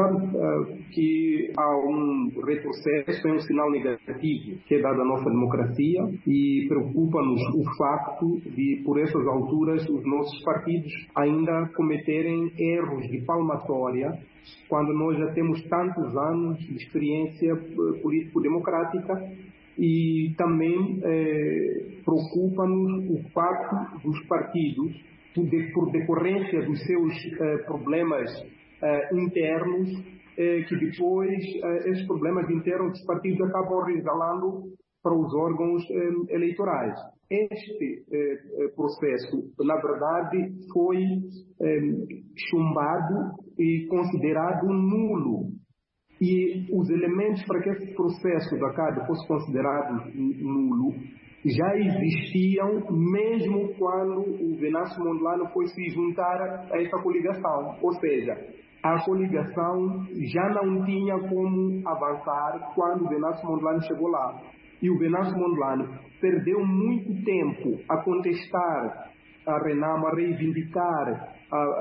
que há um retrocesso, é um sinal negativo que é dado à nossa democracia e preocupa-nos o facto de, por essas alturas, os nossos partidos ainda cometerem erros de palmatória, quando nós já temos tantos anos de experiência político-democrática. E também preocupa-nos o facto dos partidos, por decorrência dos seus problemas internos, que depois esses problemas internos dos partidos acabam resvalando para os órgãos eleitorais. Este processo, na verdade, foi chumbado e considerado nulo. E os elementos para que esse processo da CAD fosse considerado nulo já existiam mesmo quando o Venâncio Mondlane foi se juntar a essa coligação. Ou seja, a coligação já não tinha como avançar quando o Venâncio Mondlane chegou lá. E o Venâncio Mondlane perdeu muito tempo a contestar a RENAM, a reivindicar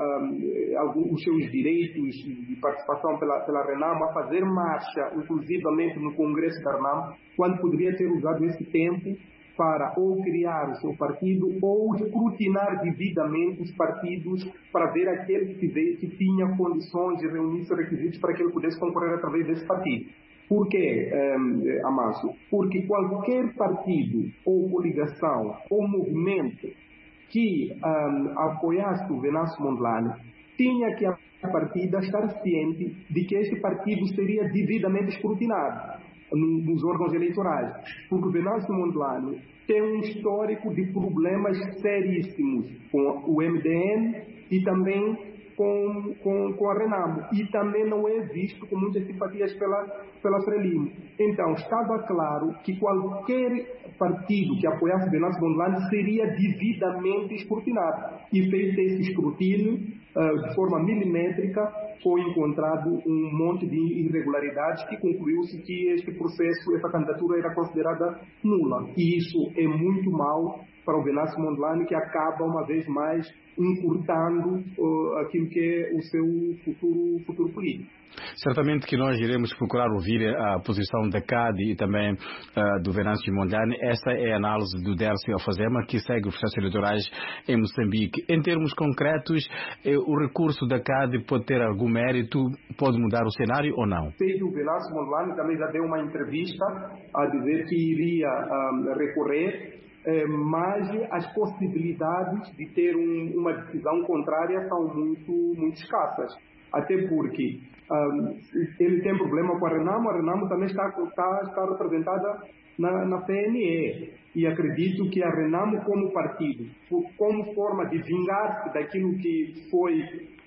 os seus direitos de participação pela RENAM, a fazer marcha, inclusivamente no Congresso da RENAM, quando poderia ter usado esse tempo para ou criar o seu partido ou escrutinar devidamente os partidos para ver aquele que tinha condições de reunir os requisitos para que ele pudesse concorrer através desse partido. Por quê, Amanso? Porque qualquer partido ou coligação ou movimento que apoiasse o Venâncio Mondlane tinha que partida estar ciente de que este partido seria devidamente escrutinado nos órgãos eleitorais, porque Venâncio Mondlane tem um histórico de problemas seríssimos com o MDN e também com a Renamo, e também não é visto com muitas simpatias pela Frelimo. Então, estava claro que qualquer partido que apoiasse Venâncio Mondlane seria devidamente escrutinado. E feito esse escrutínio, de forma milimétrica, foi encontrado um monte de irregularidades que concluiu-se que este processo, essa candidatura era considerada nula. E isso é muito mau para o Venâncio Mondlane, que acaba uma vez mais encurtando aquilo que é o seu futuro político. Certamente que nós iremos procurar ouvir a posição da CAD e também do Venâncio Mondlane. Essa é a análise do Dércio Alfazema, que segue os processos eleitorais em Moçambique. Em termos concretos, o recurso da CAD pode ter algum mérito, pode mudar o cenário ou não? O Venâncio Mondlane também já deu uma entrevista a dizer que iria recorrer, mas as possibilidades de ter uma decisão contrária são muito escassas. Até porque ele tem problema com a Renamo também está representada na PNE. E acredito que a Renamo, como partido, como forma de vingar-se daquilo que foi,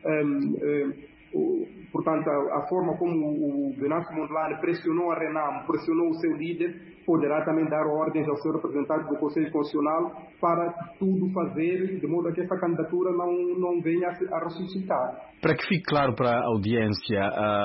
portanto, a forma como o Venâncio Mondlane pressionou a Renamo, pressionou o seu líder, poderá também dar ordens ao seu representante do Conselho Constitucional para tudo fazer de modo a que essa candidatura não venha a ressuscitar. Para que fique claro para a audiência,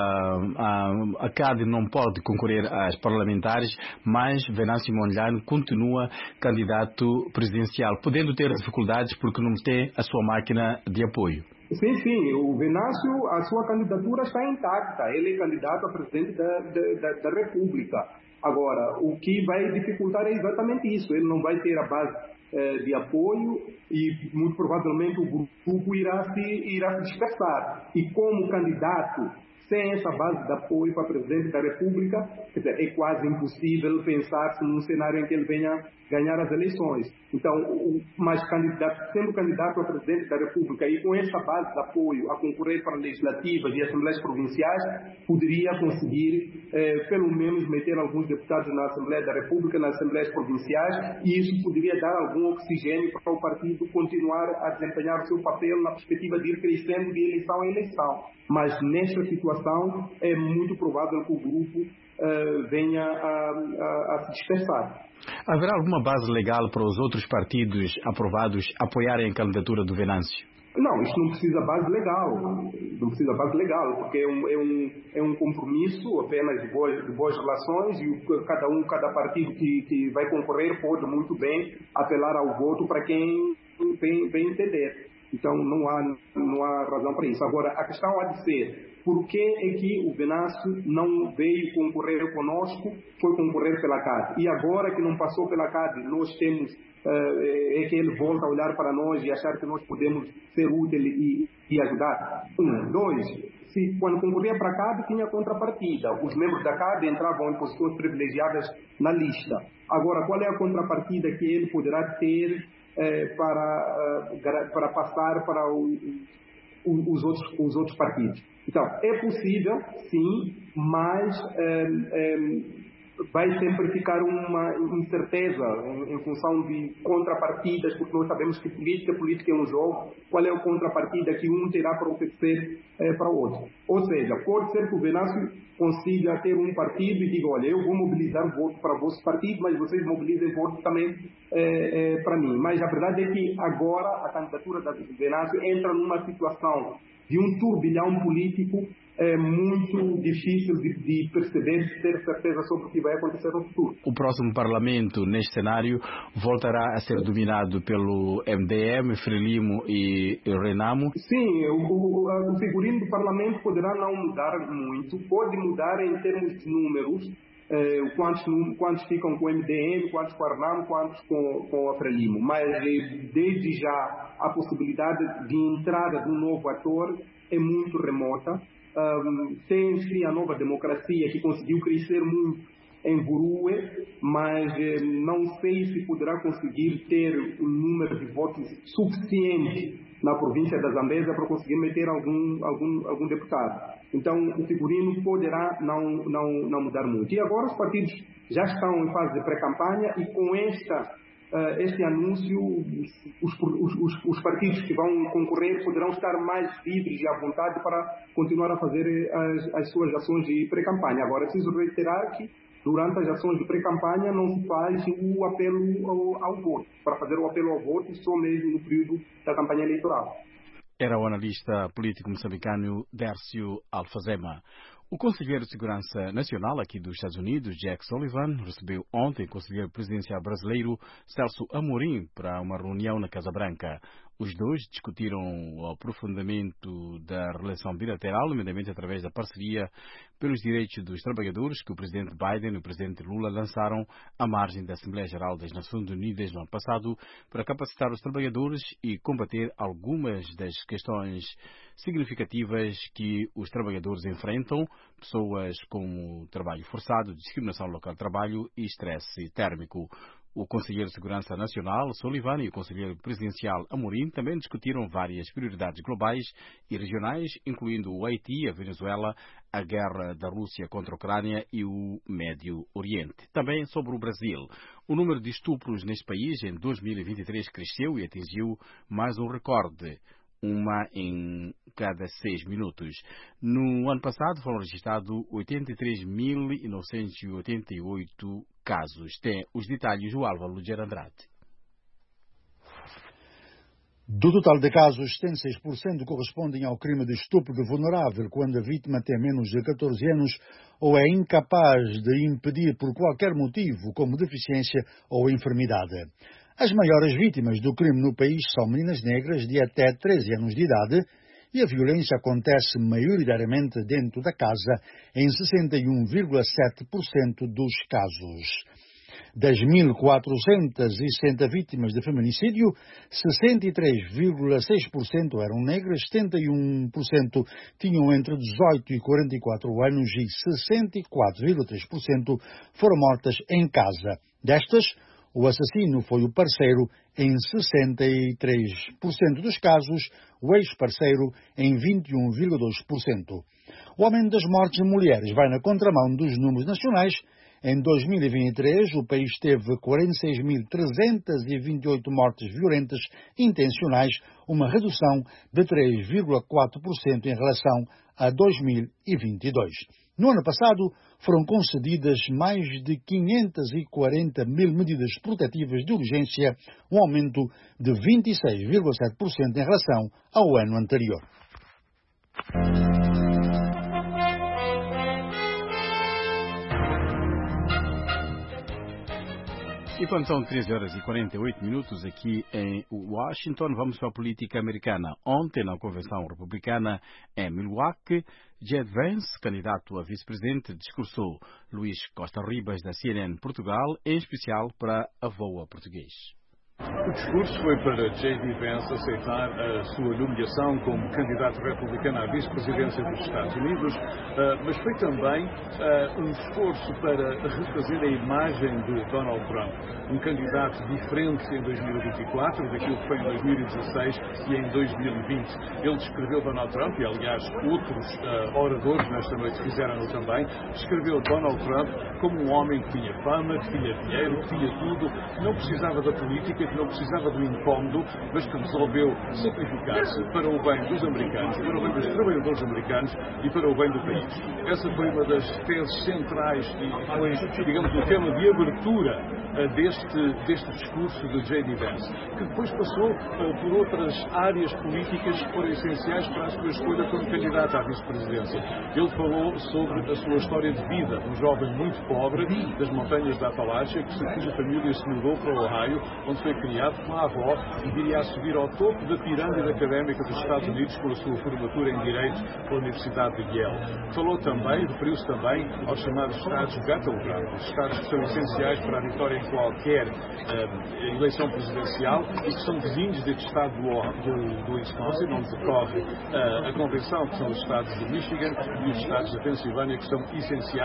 a CAD não pode concorrer às parlamentares, mas Venâncio Mondlane continua candidato presidencial, podendo ter dificuldades porque não tem a sua máquina de apoio. Sim, o Venâncio, a sua candidatura está intacta, ele é candidato a presidente da República. Agora, o que vai dificultar é exatamente isso, ele não vai ter a base de apoio e muito provavelmente o grupo irá se dispersar. E como candidato, sem essa base de apoio para presidente da República, quer dizer, é quase impossível pensar-se num cenário em que ele venha ganhar as eleições. Então, mas sendo candidato a presidente da República e com essa base de apoio a concorrer para legislativas e assembleias provinciais, poderia conseguir pelo menos meter alguns deputados na Assembleia da República, nas assembleias provinciais, e isso poderia dar algum oxigênio para o partido continuar a desempenhar o seu papel na perspectiva de ir crescendo de eleição em eleição. Mas nesta situação é muito provável que o grupo venha a se dispersar. Haverá alguma base legal para os outros partidos aprovados apoiarem a candidatura do Venâncio? Não, isso não precisa base legal. Não precisa base legal, porque é um compromisso apenas de boas relações, e cada partido que vai concorrer pode muito bem apelar ao voto para quem bem entender. Então não há razão para isso. Agora, a questão há de ser: por que é que o Venâncio não veio concorrer conosco, foi concorrer pela CAD? E agora que não passou pela CAD, nós temos é que ele volta a olhar para nós e achar que nós podemos ser úteis e ajudar? 1. 2. Quando concorria para a CAD, tinha contrapartida. Os membros da CAD entravam em posições privilegiadas na lista. Agora, qual é a contrapartida que ele poderá ter para passar para os outros partidos? Então, é possível, sim, mas vai sempre ficar uma incerteza em função de contrapartidas, porque nós sabemos que política é um jogo. Qual é a contrapartida que um terá para oferecer para o outro? Ou seja, pode ser que o Venâncio consiga ter um partido e diga: olha, eu vou mobilizar voto para o vosso partido, mas vocês mobilizem voto também para mim. Mas a verdade é que agora a candidatura da Venâncio entra numa situação de um turbilhão político muito difícil de perceber, de ter certeza sobre o que vai acontecer no futuro. O próximo Parlamento, neste cenário, voltará a ser dominado pelo MDM, Frelimo e Renamo? Sim, o figurino do Parlamento poderá não mudar muito, pode mudar em termos de números, quantos ficam com o MDM, quantos com a Renamo, quantos com a Frelimo. Mas desde já a possibilidade de entrada de um novo ator é muito remota. Tem-se a Nova Democracia, que conseguiu crescer muito em Gurue, mas não sei se poderá conseguir ter um número de votos suficiente na província da Zambésia para conseguir meter algum deputado. Então, o figurino poderá não mudar muito. E agora os partidos já estão em fase de pré-campanha e com este anúncio, os partidos que vão concorrer poderão estar mais livres e à vontade para continuar a fazer as suas ações de pré-campanha. Agora, preciso reiterar que durante as ações de pré-campanha não se faz o apelo ao voto. Para fazer o apelo ao voto, só mesmo no período da campanha eleitoral. Era o analista político moçambicano Dércio Alfazema. O Conselheiro de Segurança Nacional aqui dos Estados Unidos, Jack Sullivan, recebeu ontem o Conselheiro Presidencial brasileiro Celso Amorim para uma reunião na Casa Branca. Os dois discutiram o aprofundamento da relação bilateral, nomeadamente através da parceria pelos direitos dos trabalhadores que o Presidente Biden e o Presidente Lula lançaram à margem da Assembleia Geral das Nações Unidas no ano passado para capacitar os trabalhadores e combater algumas das questões significativas que os trabalhadores enfrentam, pessoas como trabalho forçado, discriminação local de trabalho e estresse térmico. O Conselheiro de Segurança Nacional, Sullivan, e o Conselheiro Presidencial Amorim também discutiram várias prioridades globais e regionais, incluindo o Haiti, a Venezuela, a guerra da Rússia contra a Ucrânia e o Médio Oriente. Também sobre o Brasil. O número de estupros neste país em 2023 cresceu e atingiu mais um recorde. Uma em cada 6 minutos. No ano passado foram registrados 83.988 casos. Tem os detalhes do Álvaro Lugero Andrade. Do total de casos, 76% correspondem ao crime de estupro de vulnerável, quando a vítima tem menos de 14 anos ou é incapaz de impedir por qualquer motivo, como deficiência ou enfermidade. As maiores vítimas do crime no país são meninas negras de até 13 anos de idade e a violência acontece maioritariamente dentro da casa, em 61,7% dos casos. Das 1.460 vítimas de feminicídio, 63,6% eram negras, 71% tinham entre 18 e 44 anos e 64,3% foram mortas em casa. Destas, o assassino foi o parceiro em 63% dos casos, o ex-parceiro em 21,2%. O aumento das mortes de mulheres vai na contramão dos números nacionais. Em 2023, o país teve 46.328 mortes violentas intencionais, uma redução de 3,4% em relação a 2022. No ano passado, foram concedidas mais de 540 mil medidas protetivas de urgência, um aumento de 26,7% em relação ao ano anterior. E quando são 13 horas e 48 minutos aqui em Washington, vamos para a política americana. Ontem, na convenção republicana em Milwaukee, Jed Vance, candidato a vice-presidente, discursou. Luís Costa Ribas, da CNN Portugal, em especial para a VOA Português. O discurso foi para J.D. Vance aceitar a sua nomeação como candidato republicano à vice-presidência dos Estados Unidos, mas foi também um esforço para refazer a imagem de Donald Trump, um candidato diferente em 2024 daquilo que foi em 2016 e em 2020. Ele descreveu Donald Trump, e aliás outros oradores nesta noite fizeram-no também, descreveu Donald Trump como um homem que tinha fama, que tinha dinheiro, que tinha tudo, que não precisava da política, que não precisava do incómodo, mas que resolveu sacrificar-se para o bem dos americanos, para o bem dos trabalhadores americanos e para o bem do país. Essa foi uma das teses centrais e foi, digamos, o tema de abertura deste discurso de J.D. Vance, que depois passou por outras áreas políticas que foram essenciais para a sua escolha como candidato à vice-presidência. Ele falou sobre a sua história de vida, um jovem muito pobre das montanhas da Apalácia, cuja família se mudou para o Ohio, onde foi criado com a avó e viria a subir ao topo da pirâmide académica dos Estados Unidos com a sua formatura em Direito pela Universidade de Yale. Falou também, referiu-se também aos chamados estados battleground, os estados que são essenciais para a vitória em qualquer eleição presidencial e que são vizinhos deste estado do Wisconsin, onde decorre a convenção, que são os estados de Michigan e os estados da Pensilvânia, que são essenciais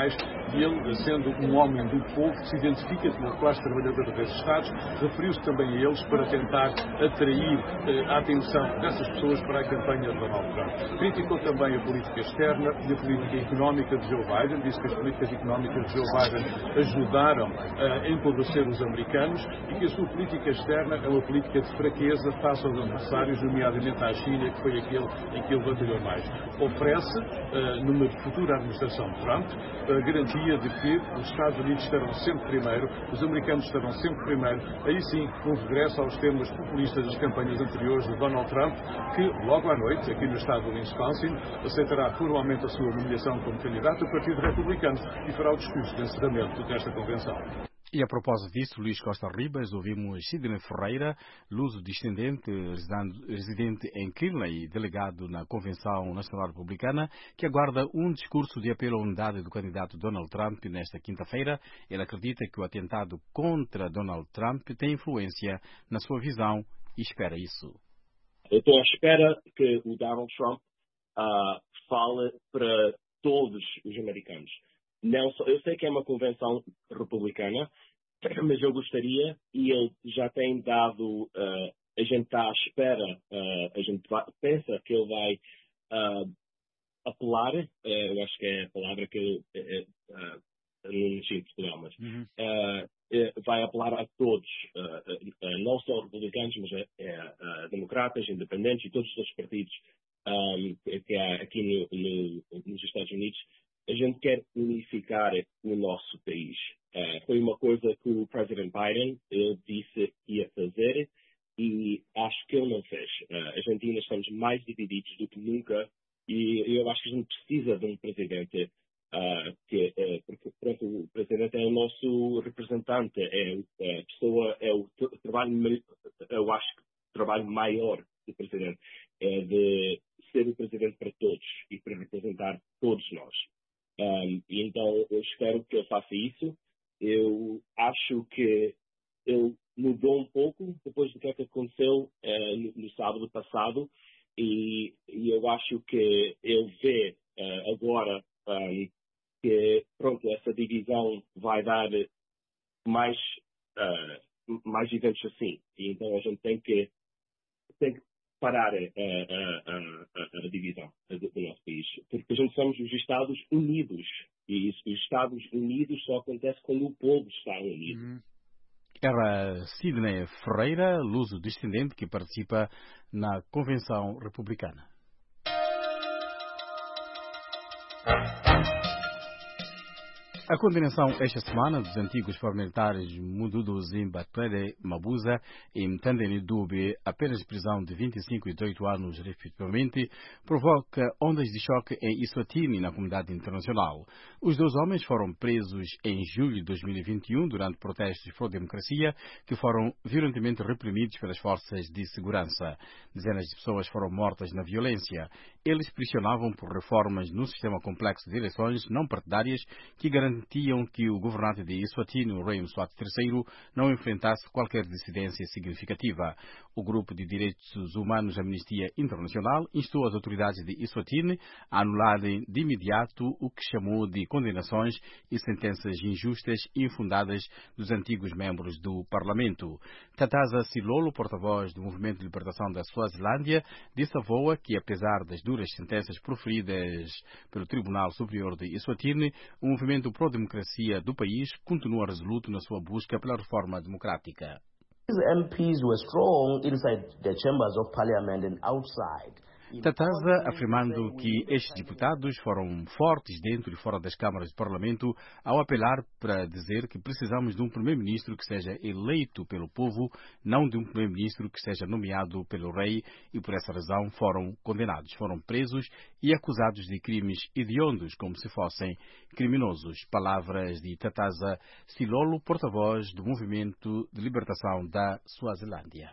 e ele, sendo um homem do povo, que se identifica com a classe trabalhadora desses Estados, referiu-se também a eles para tentar atrair a atenção dessas pessoas para a campanha de Donald Trump. Criticou também a política externa e a política económica de Joe Biden, disse que as políticas económicas de Joe Biden ajudaram a empobrecer os americanos e que a sua política externa é uma política de fraqueza face aos adversários, nomeadamente à China, que foi aquele em que ele batalhou mais. Oferece, numa futura administração Trump, a garantia de que os Estados Unidos estarão sempre primeiro, os americanos estarão sempre primeiro, aí sim um regresso aos temas populistas das campanhas anteriores de Donald Trump, que logo à noite, aqui no estado do Wisconsin, aceitará formalmente a sua nomeação como candidato do Partido Republicano e fará o discurso de encerramento desta convenção. E a propósito disso, Luís Costa Ribas, ouvimos Sidney Ferreira, luso-descendente, residente em Cleveland e delegado na Convenção Nacional Republicana, que aguarda um discurso de apelo à unidade do candidato Donald Trump nesta quinta-feira. Ele acredita que o atentado contra Donald Trump tem influência na sua visão e espera isso. Eu estou à espera que o Donald Trump fale para todos os americanos. Não só, eu sei que é uma convenção republicana, mas eu gostaria, e ele já tem dado, a gente está à espera, a gente pensa que ele vai apelar, eu acho que é a palavra que não sei em Portugal, mas vai apelar a todos, não só republicanos, mas democratas, independentes e todos os outros partidos que há aqui nos Estados Unidos. A gente quer unificar o nosso país. Foi uma coisa que o President Biden ele disse que ia fazer e acho que ele não fez. A Argentina estamos mais divididos do que nunca e eu acho que a gente precisa de um presidente porque pronto, o presidente é o nosso representante, é a pessoa, é o trabalho, eu acho que o trabalho maior do presidente é de ser o presidente para todos e para representar todos nós. E então eu espero que ele faça isso. Eu acho que ele mudou um pouco depois do que aconteceu no sábado passado e eu acho que ele vê agora que pronto, essa divisão vai dar mais eventos assim. E então a gente tem que parar a divisão do nosso país. Porque a gente somos os Estados Unidos. E os Estados Unidos só acontece quando o povo está unido. Era Sidney Ferreira, luso-descendente, que participa na Convenção Republicana. A condenação esta semana dos antigos parlamentares Mududu Zimbakwede Mabuza e Mtandeni Dube, apenas de prisão de 25 e 18 anos, respectivamente, provoca ondas de choque em Eswatini, na comunidade internacional. Os dois homens foram presos em julho de 2021 durante protestos pró-democracia que foram violentamente reprimidos pelas forças de segurança. Dezenas de pessoas foram mortas na violência. Eles pressionavam por reformas no sistema complexo de eleições não partidárias que garantiam que o governante de Eswatini, o rei Mswati III, não enfrentasse qualquer dissidência significativa. O grupo de direitos humanos Amnistia Internacional instou as autoridades de Eswatini a anularem de imediato o que chamou de condenações e sentenças injustas e infundadas dos antigos membros do Parlamento. Tataza Silolo, porta-voz do Movimento de Libertação da Suazilândia, disse à VOA que, apesar das duras sentenças proferidas pelo Tribunal Superior de Eswatini, o movimento pró-democracia do país continua resoluto na sua busca pela reforma democrática. These MPs were strong inside the chambers of parliament and outside. Tataza afirmando que estes deputados foram fortes dentro e fora das câmaras de parlamento ao apelar para dizer que precisamos de um primeiro-ministro que seja eleito pelo povo, não de um primeiro-ministro que seja nomeado pelo rei, e por essa razão foram condenados, foram presos e acusados de crimes hediondos como se fossem criminosos. Palavras de Tataza Silolo, porta-voz do Movimento de Libertação da Suazilândia.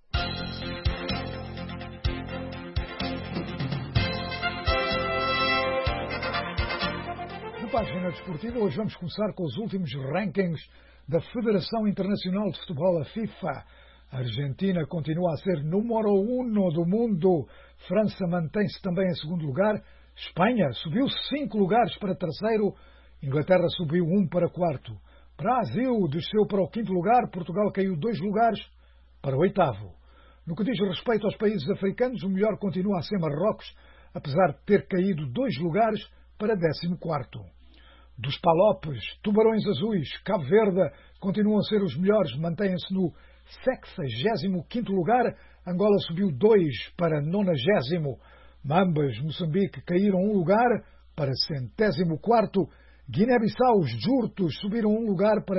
Na página desportiva, hoje vamos começar com os últimos rankings da Federação Internacional de Futebol, a FIFA. A Argentina continua a ser número 1 do mundo. França mantém-se também em segundo lugar. Espanha subiu 5 lugares para terceiro. Inglaterra subiu 1 para 4º. Brasil desceu para o 5º lugar. Portugal caiu 2 lugares para o 8º. No que diz respeito aos países africanos, o melhor continua a ser Marrocos, apesar de ter caído 2 lugares para 14º. Dos Palopes, Tubarões Azuis, Cabo Verde continuam a ser os melhores, mantêm-se no 65º lugar. Angola subiu 2 para 90º. Mambas, Moçambique caíram 1 lugar para 104º. Guiné-Bissau, os Jurtos subiram 1 lugar para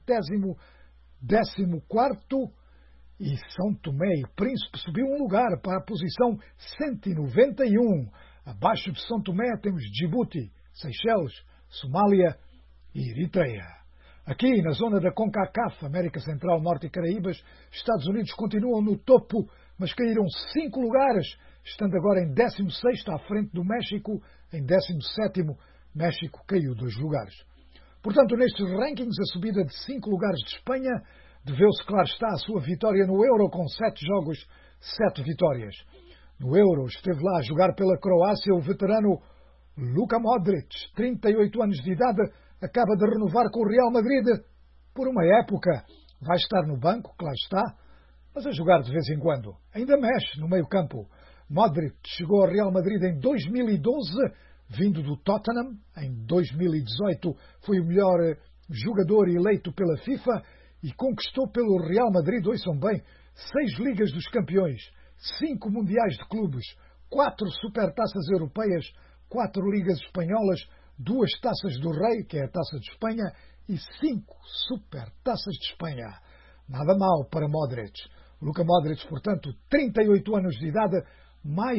114º. E São Tomé e Príncipe subiu 1 lugar para a posição 191. Abaixo de São Tomé temos Djibouti, Seychelles, Somália e Eritreia. Aqui, na zona da CONCACAF, América Central, Norte e Caraíbas, Estados Unidos continuam no topo, mas caíram 5 lugares, estando agora em 16º, à frente do México. Em 17º, México caiu 2 lugares. Portanto, nestes rankings, a subida de 5 lugares de Espanha deveu-se, claro está, à sua vitória no Euro, com 7 jogos, 7 vitórias. No Euro esteve lá a jogar pela Croácia o veterano Luka Modric, 38 anos de idade, acaba de renovar com o Real Madrid por uma época. Vai estar no banco, claro está, mas a jogar de vez em quando. Ainda mexe no meio-campo. Modric chegou ao Real Madrid em 2012, vindo do Tottenham. Em 2018 foi o melhor jogador eleito pela FIFA e conquistou pelo Real Madrid, ouçam bem, 6 Ligas dos Campeões, 5 Mundiais de Clubes, 4 Supertaças Europeias, 4 Ligas Espanholas, 2 Taças do Rei, que é a Taça de Espanha, e 5 Supertaças de Espanha. Nada mal para Modric. Luka Modric, portanto, 38 anos de idade, mais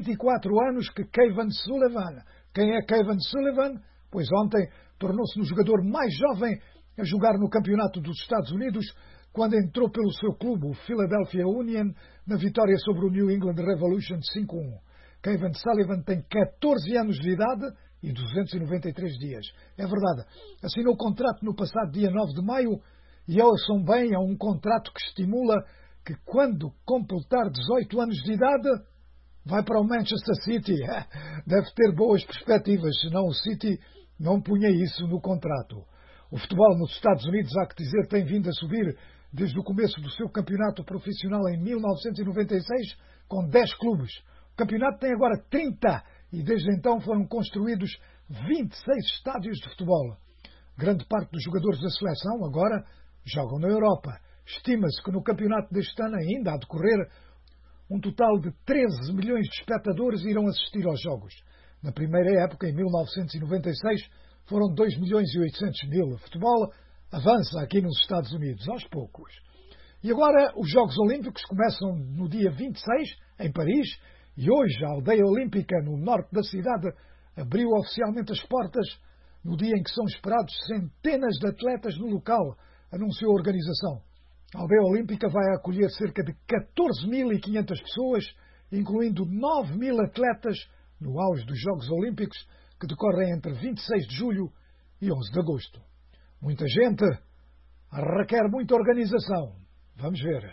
24 anos que Kevin Sullivan. Quem é Kevin Sullivan? Pois ontem tornou-se no jogador mais jovem a jogar no Campeonato dos Estados Unidos, quando entrou pelo seu clube, o Philadelphia Union, na vitória sobre o New England Revolution 5-1. Kevin Sullivan tem 14 anos de idade e 293 dias. É verdade, assinou o contrato no passado dia 9 de maio e, ouçam bem, é um contrato que estimula que, quando completar 18 anos de idade, vai para o Manchester City. Deve ter boas perspectivas, senão o City não punha isso no contrato. O futebol nos Estados Unidos, há que dizer, tem vindo a subir desde o começo do seu campeonato profissional em 1996, com 10 clubes. O campeonato tem agora 30 e desde então foram construídos 26 estádios de futebol. Grande parte dos jogadores da seleção agora jogam na Europa. Estima-se que no campeonato deste ano, ainda a decorrer, um total de 13 milhões de espectadores irão assistir aos jogos. Na primeira época, em 1996, foram 2 milhões e 800 mil. O futebol avança aqui nos Estados Unidos, aos poucos. E agora os Jogos Olímpicos começam no dia 26, em Paris, e hoje a aldeia olímpica no norte da cidade abriu oficialmente as portas no dia em que são esperados centenas de atletas no local, anunciou a organização. A aldeia olímpica vai acolher cerca de 14.500 pessoas, incluindo 9.000 atletas no auge dos Jogos Olímpicos, que decorrem entre 26 de julho e 11 de agosto. Muita gente requer muita organização. Vamos ver.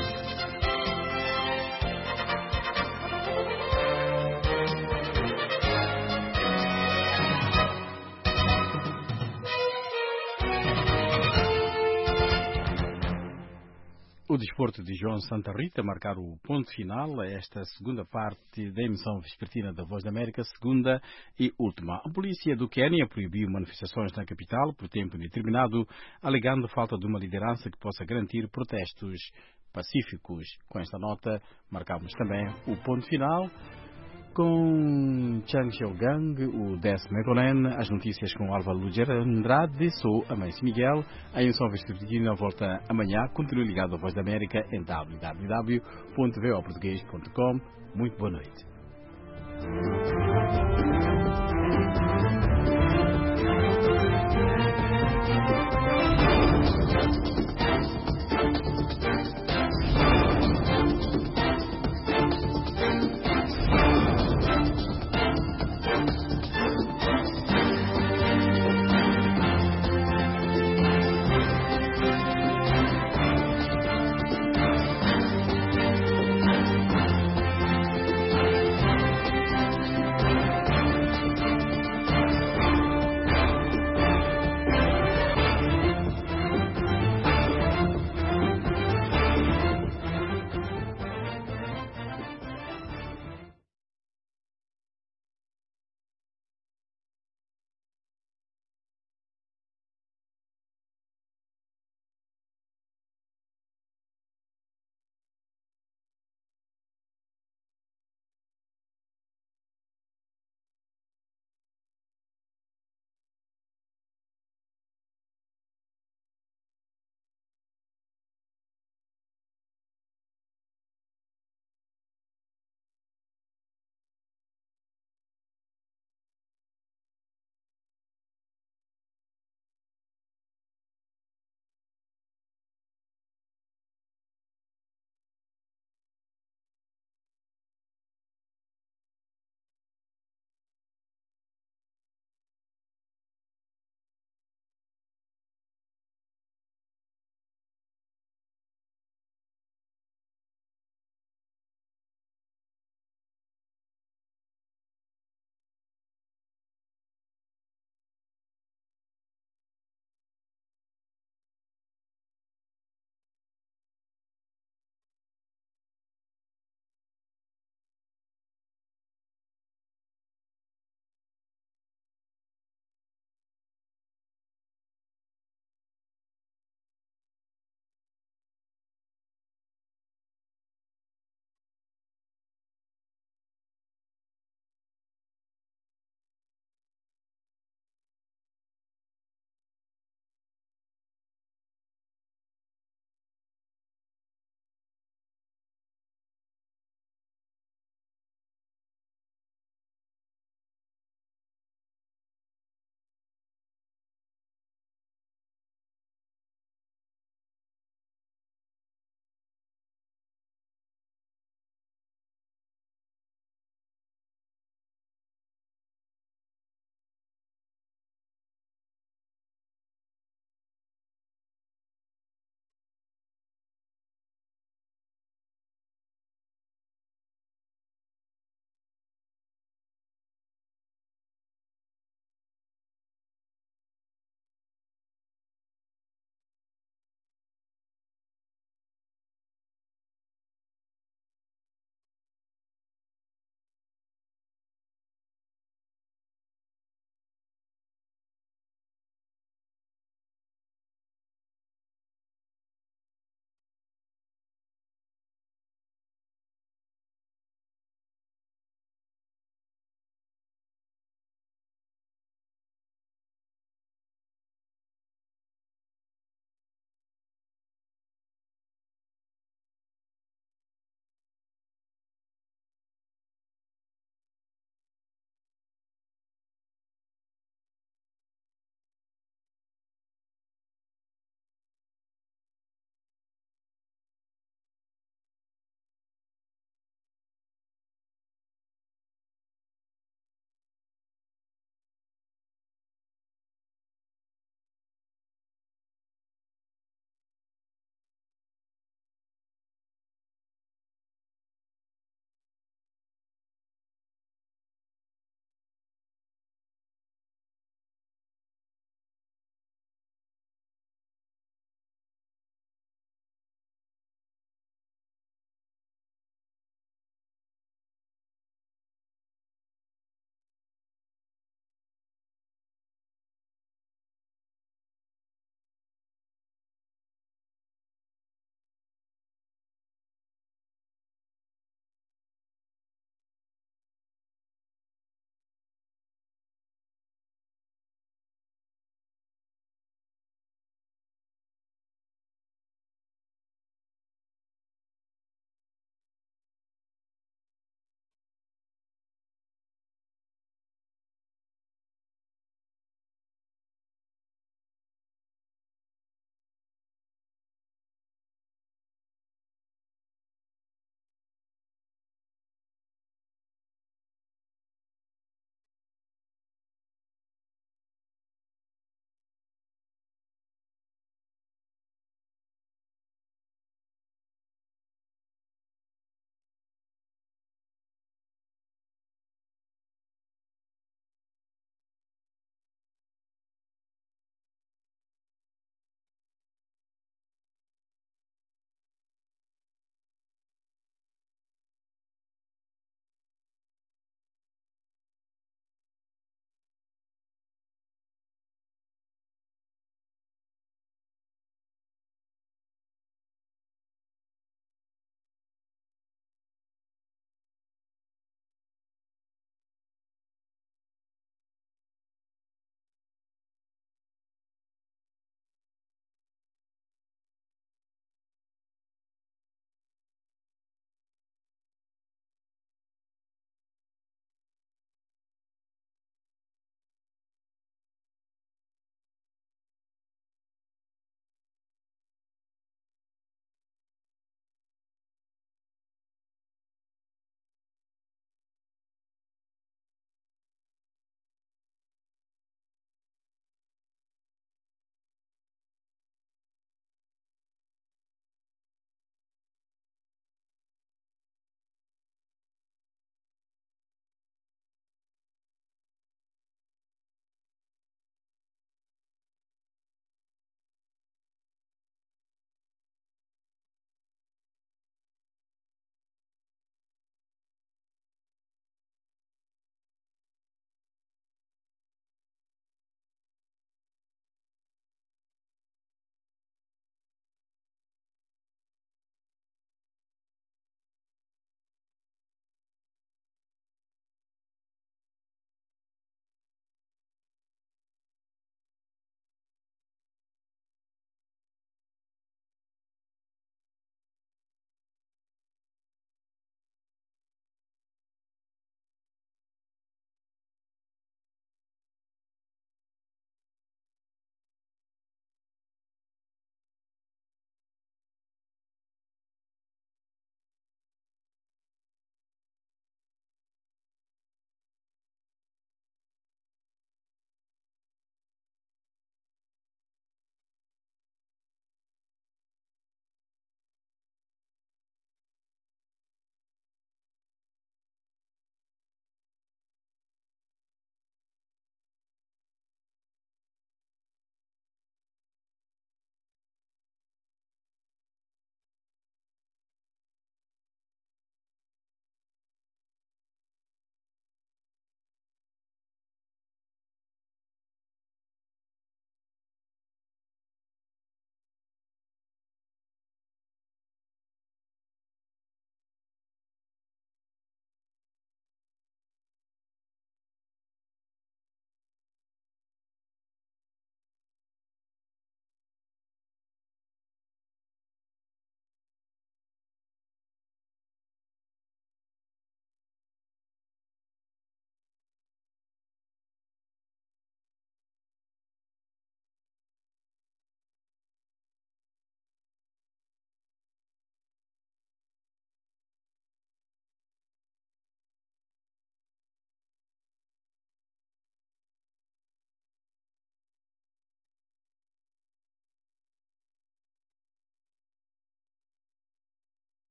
O desporto de João Santa Rita marcar o ponto final a esta segunda parte da emissão vespertina da Voz da América, segunda e última. A polícia do Quênia proibiu manifestações na capital por tempo indeterminado, alegando falta de uma liderança que possa garantir protestos pacíficos. Com esta nota, marcamos também o ponto final com Chang Xiaogang, o 10 Megolen, as notícias com Álvaro Luger Andrade, sou a Mãe Miguel. A emissão vespertina volta amanhã. Continue ligado à Voz da América em www.voportugues.com. Muito boa noite.